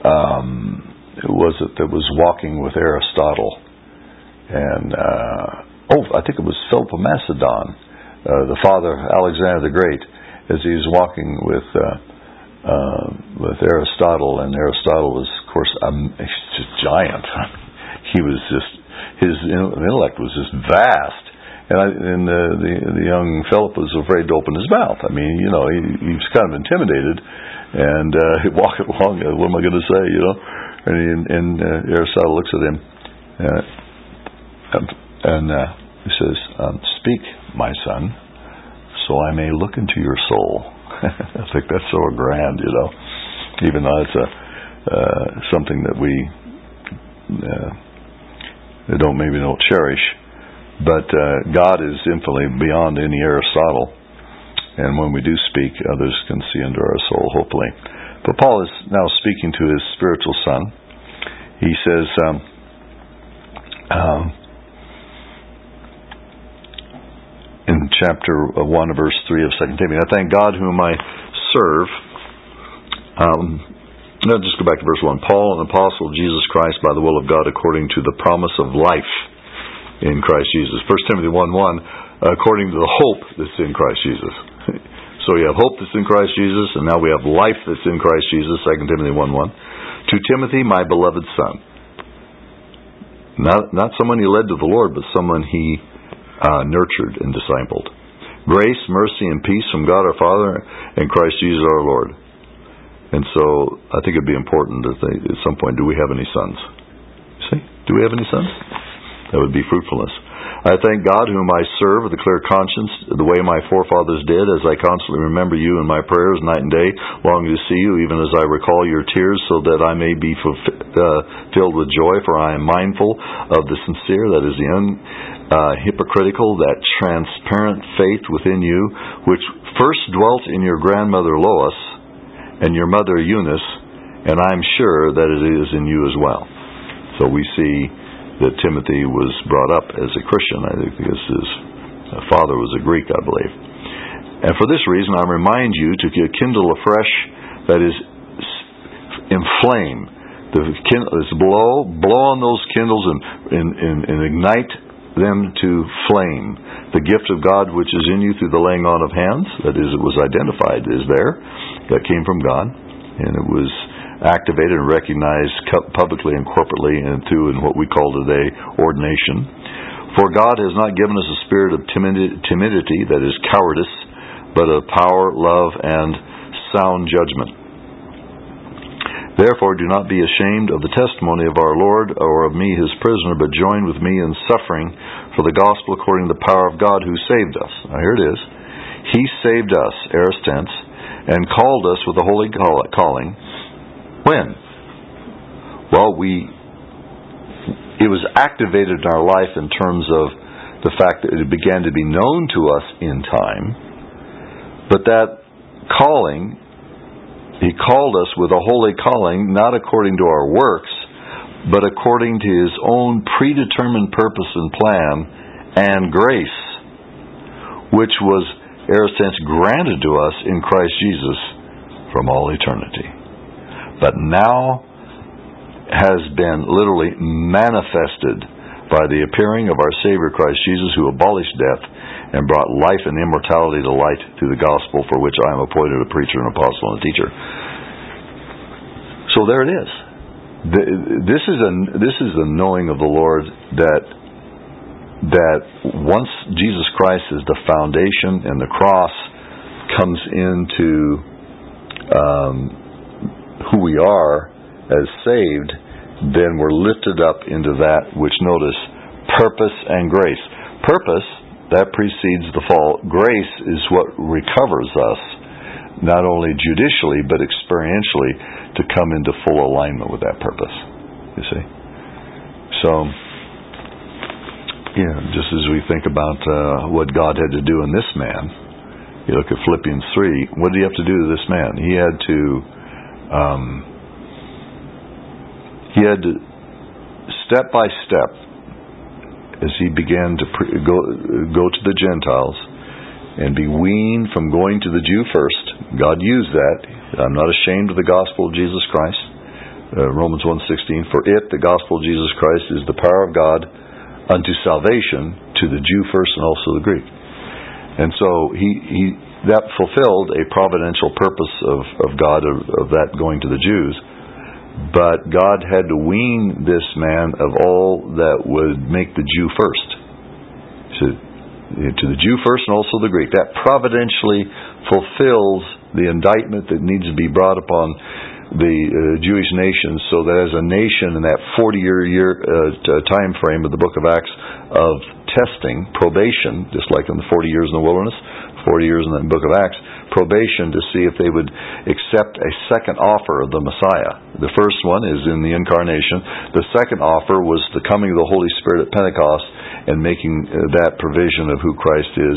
was it that was walking with Aristotle? And I think it was Philip of Macedon, the father of Alexander the Great, as he was walking with Aristotle, and Aristotle was, of course, just a giant. He was just, his intellect was just vast, and the young Philip was afraid to open his mouth. I mean, he was kind of intimidated, and he walked along. What am I going to say? And Aristotle looks at him. And he says, "Speak, my son, so I may look into your soul." I think that's so grand, even though it's something that we maybe don't cherish. But God is infinitely beyond any Aristotle, and when we do speak, others can see into our soul, hopefully. But Paul is now speaking to his spiritual son. He says, in chapter 1, verse 3 of 2 Timothy, "I thank God whom I serve." Let's just go back to verse 1. "Paul, an apostle of Jesus Christ, by the will of God, according to the promise of life in Christ Jesus." 1 Timothy 1:1, according to the hope that's in Christ Jesus. So you have hope that's in Christ Jesus, and now we have life that's in Christ Jesus, 2 Timothy 1:1. "To Timothy, my beloved son." Not someone he led to the Lord, but someone he nurtured and discipled. "Grace, mercy, and peace from God our Father and Christ Jesus our Lord." And so I think it'd be important to think at some point, do we have any sons? See? Do we have any sons? That would be fruitfulness. "I thank God whom I serve with a clear conscience, the way my forefathers did, as I constantly remember you in my prayers night and day, longing to see you, even as I recall your tears, so that I may be filled with joy, for I am mindful of the sincere," that is the hypocritical, that transparent faith within you, which first dwelt in your grandmother Lois and your mother Eunice, and I am sure that it is in you as well. So we see that Timothy was brought up as a Christian, I think, because his father was a Greek, I believe. "And for this reason I remind you to kindle afresh," that is, inflame. Blow on those kindles and ignite them to flame the gift of God which is in you through the laying on of hands. That is, it was identified as there. That came from God, and it was activated and recognized publicly and corporately and through in what we call today ordination. "For God has not given us a spirit of timidity, that is cowardice, but of power, love, and sound judgment. Therefore do not be ashamed of the testimony of our Lord or of me his prisoner, but join with me in suffering for the gospel according to the power of God who saved us." Now here it is. "He saved us," aorist tense, "and called us with a holy calling." When? Well, it was activated in our life in terms of the fact that it began to be known to us in time, but that calling, He called us with a holy calling, not according to our works, but according to His own predetermined purpose and plan and grace, which was, aorist tense, granted to us in Christ Jesus from all eternity, but now has been literally manifested by the appearing of our Savior Christ Jesus, who abolished death and brought life and immortality to light through the gospel, for which I am appointed a preacher, an apostle, and a teacher. So there it is. This is the knowing of the Lord, that once Jesus Christ is the foundation and the cross comes into who we are as saved, then we're lifted up into that which, notice, purpose and grace. Purpose, that precedes the fall. Grace is what recovers us, not only judicially, but experientially, to come into full alignment with that purpose. You see? So, just as we think about what God had to do in this man, you look at Philippians 3, what did He have to do to this man? He had to step by step, as he began to go to the Gentiles and be weaned from going to the Jew first. God used that. I'm not ashamed of the gospel of Jesus Christ. Romans 1:16, for it, the gospel of Jesus Christ, is the power of God unto salvation to the Jew first and also the Greek. And so that fulfilled a providential purpose of God, of that going to the Jews. But God had to wean this man of all that would make the Jew first. To the Jew first and also the Greek. That providentially fulfills the indictment that needs to be brought upon the Jewish nation, so that as a nation in that 40-year time frame of the book of Acts of testing, probation, just like in the 40 years in the wilderness, 40 years in the book of Acts, probation to see if they would accept a second offer of the Messiah. The first one is in the incarnation. The second offer was the coming of the Holy Spirit at Pentecost and making that provision of who Christ is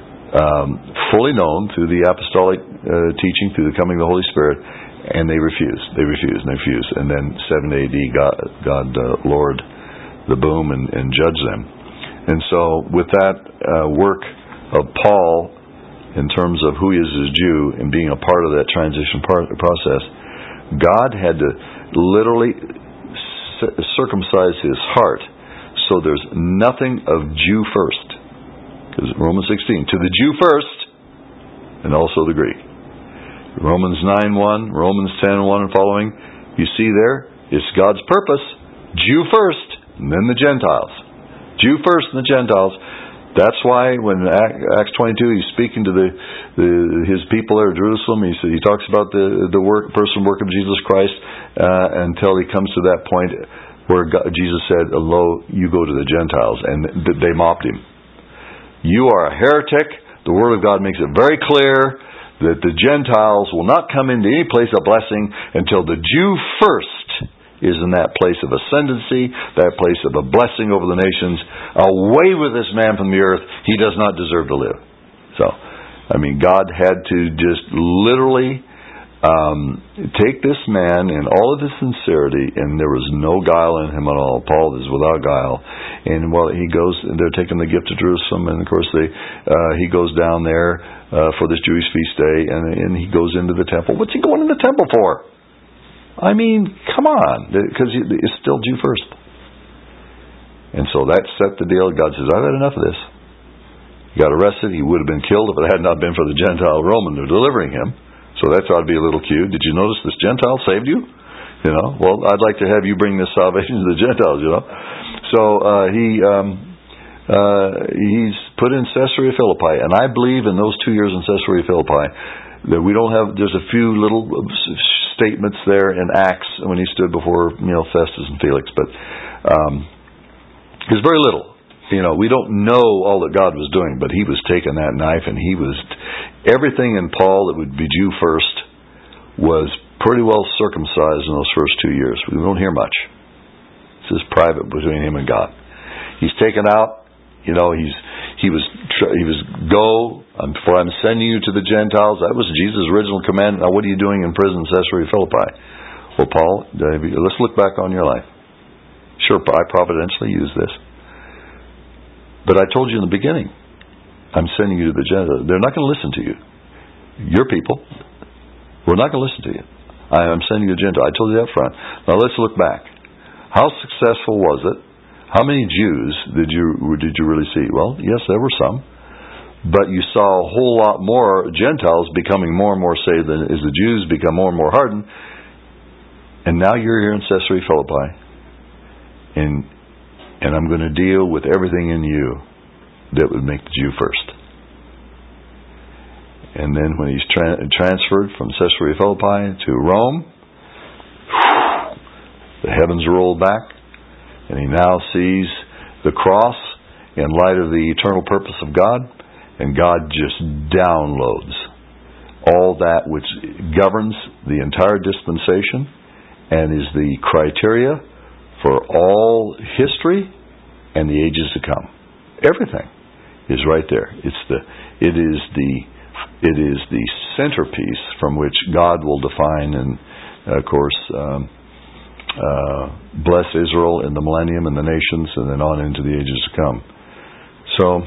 fully known through the apostolic teaching, through the coming of the Holy Spirit. And they refused. And then 7 AD, God lowered the boom and judged them. And so with that work of Paul, in terms of who he is as a Jew and being a part of that transition process, God had to literally circumcise his heart so there's nothing of Jew first. Because Romans 16, to the Jew first and also the Greek. Romans 9:1, Romans 10:1 and following, you see there, it's God's purpose. Jew first, and then the Gentiles. Jew first and the Gentiles. That's why when Acts 22, he's speaking to his people there at Jerusalem. He talks about the personal work of Jesus Christ until he comes to that point where Jesus said, "Lo, you go to the Gentiles," and they mocked him. You are a heretic. The Word of God makes it very clear that the Gentiles will not come into any place of blessing until the Jew first is in that place of ascendancy, that place of a blessing over the nations. Away with this man from the earth. He does not deserve to live. So, God had to just literally take this man in all of his sincerity, and there was no guile in him at all. Paul is without guile. And while he goes, they're taking the gift to Jerusalem, and of course he goes down there for this Jewish feast day, and he goes into the temple. What's he going in the temple for? Come on, because it's still Jew first. And so that set the deal. God says, I've had enough of this. He got arrested. He would have been killed if it had not been for the Gentile Roman delivering him. So that ought to be a little cue. Did you notice this Gentile saved you? Well, I'd like to have you bring this salvation to the Gentiles, So he's put in Caesarea Philippi. And I believe in those 2 years in Caesarea Philippi that we don't have, there's a few little statements there in Acts when he stood before Festus and Felix, but there's very little. We don't know all that God was doing, but he was taking that knife, and he was everything in Paul that would be Jew first was pretty well circumcised in those first 2 years. We don't hear much. This is private between him and God. He's taken out. He was go. For I'm sending you to the Gentiles. That was Jesus' original command. Now, what are you doing in prison in Caesarea Philippi? Well, Paul, let's look back on your life. Sure, I providentially used this. But I told you in the beginning, I'm sending you to the Gentiles. They're not going to listen to you. Your people, we're not going to listen to you. I'm sending you to the Gentiles. I told you that up front. Now let's look back. How successful was it? How many Jews did you really see? Well, yes, there were some. But you saw a whole lot more Gentiles becoming more and more saved as the Jews become more and more hardened. And now you're here in Caesarea Philippi. And I'm going to deal with everything in you that would make the Jew first. And then when he's transferred from Caesarea Philippi to Rome, the heavens rolled back, and he now sees the cross in light of the eternal purpose of God, and God just downloads all that which governs the entire dispensation and is the criteria for all history and the ages to come. Everything is right there. It is the centerpiece from which God will define and, of course, bless Israel in the millennium and the nations, and then on into the ages to come. So,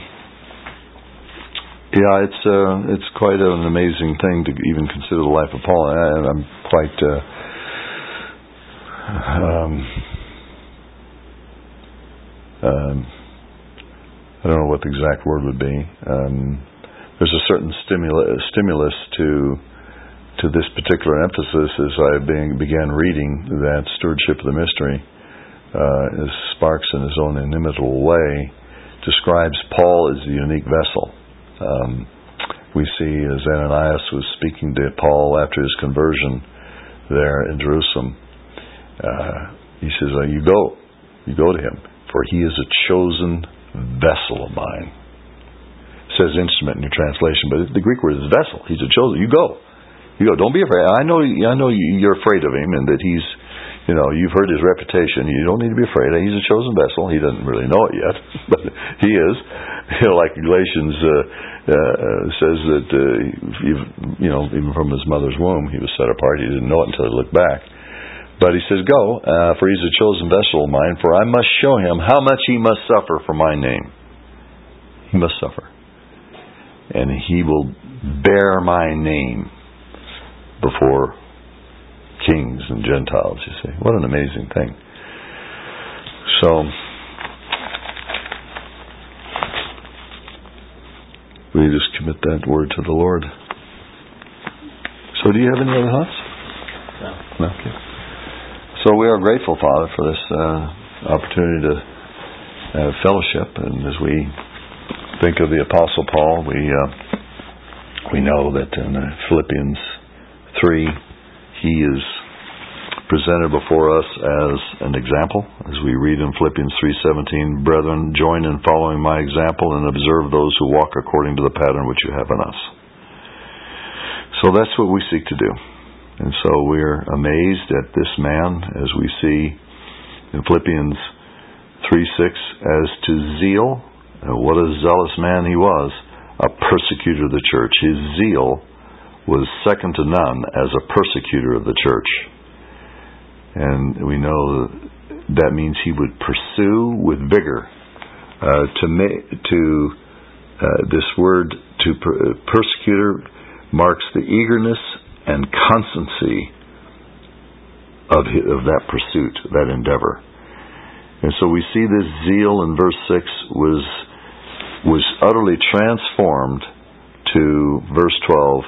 yeah, it's quite an amazing thing to even consider the life of Paul. And I'm quite I don't know what the exact word would be. There's a certain stimulus to this particular emphasis as I began reading that Stewardship of the Mystery. As Sparks, in his own inimitable way, describes Paul as a unique vessel. We see as Ananias was speaking to Paul after his conversion there in Jerusalem, he says, you go to him, for he is a chosen vessel of mine. It says instrument in your translation, but the Greek word is vessel. He's a chosen. You go. Don't be afraid. I know you're afraid of him, and that he's, you've heard his reputation. You don't need to be afraid. He's a chosen vessel. He doesn't really know it yet, but he is. Like Galatians says that even from his mother's womb, he was set apart. He didn't know it until he looked back. But he says, go, for he's a chosen vessel of mine, for I must show him how much he must suffer for my name. He must suffer. And he will bear my name before kings and Gentiles, you see. What an amazing thing. So, we just commit that word to the Lord. So, do you have any other thoughts? No. Okay. So we are grateful, Father, for this opportunity to have fellowship. And as we think of the Apostle Paul, we know that in Philippians 3, he is presented before us as an example. As we read in Philippians 3:17, brethren, join in following my example and observe those who walk according to the pattern which you have in us. So that's what we seek to do. And so we're amazed at this man, as we see in Philippians 3:6, as to zeal. What a zealous man he was, a persecutor of the church. His zeal was second to none as a persecutor of the church. And we know that means he would pursue with vigor. This word, persecutor, marks the eagerness and constancy of that pursuit, that endeavor. And so we see this zeal in verse 6 was utterly transformed to verse 12.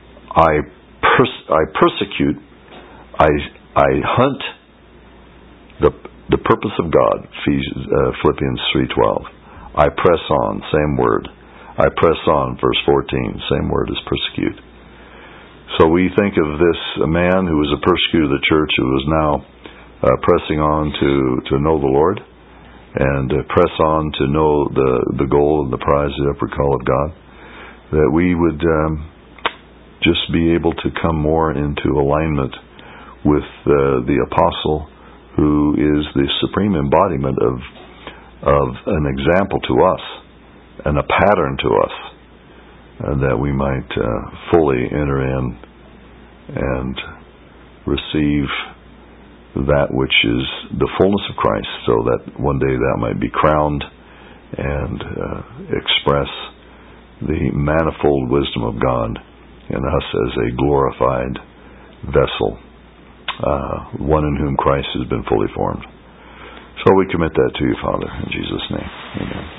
I persecute, I hunt the purpose of God, Philippians 3:12. I press on, same word. I press on, verse 14, same word as persecute. So we think of this a man who was a persecutor of the church who was now pressing on to know the Lord and press on to know the goal and the prize, the upward call of God. That we would just be able to come more into alignment with the apostle, who is the supreme embodiment of an example to us and a pattern to us. That we might fully enter in and receive that which is the fullness of Christ, so that one day that might be crowned and express the manifold wisdom of God in us as a glorified vessel, one in whom Christ has been fully formed. So we commit that to you, Father, in Jesus' name. Amen.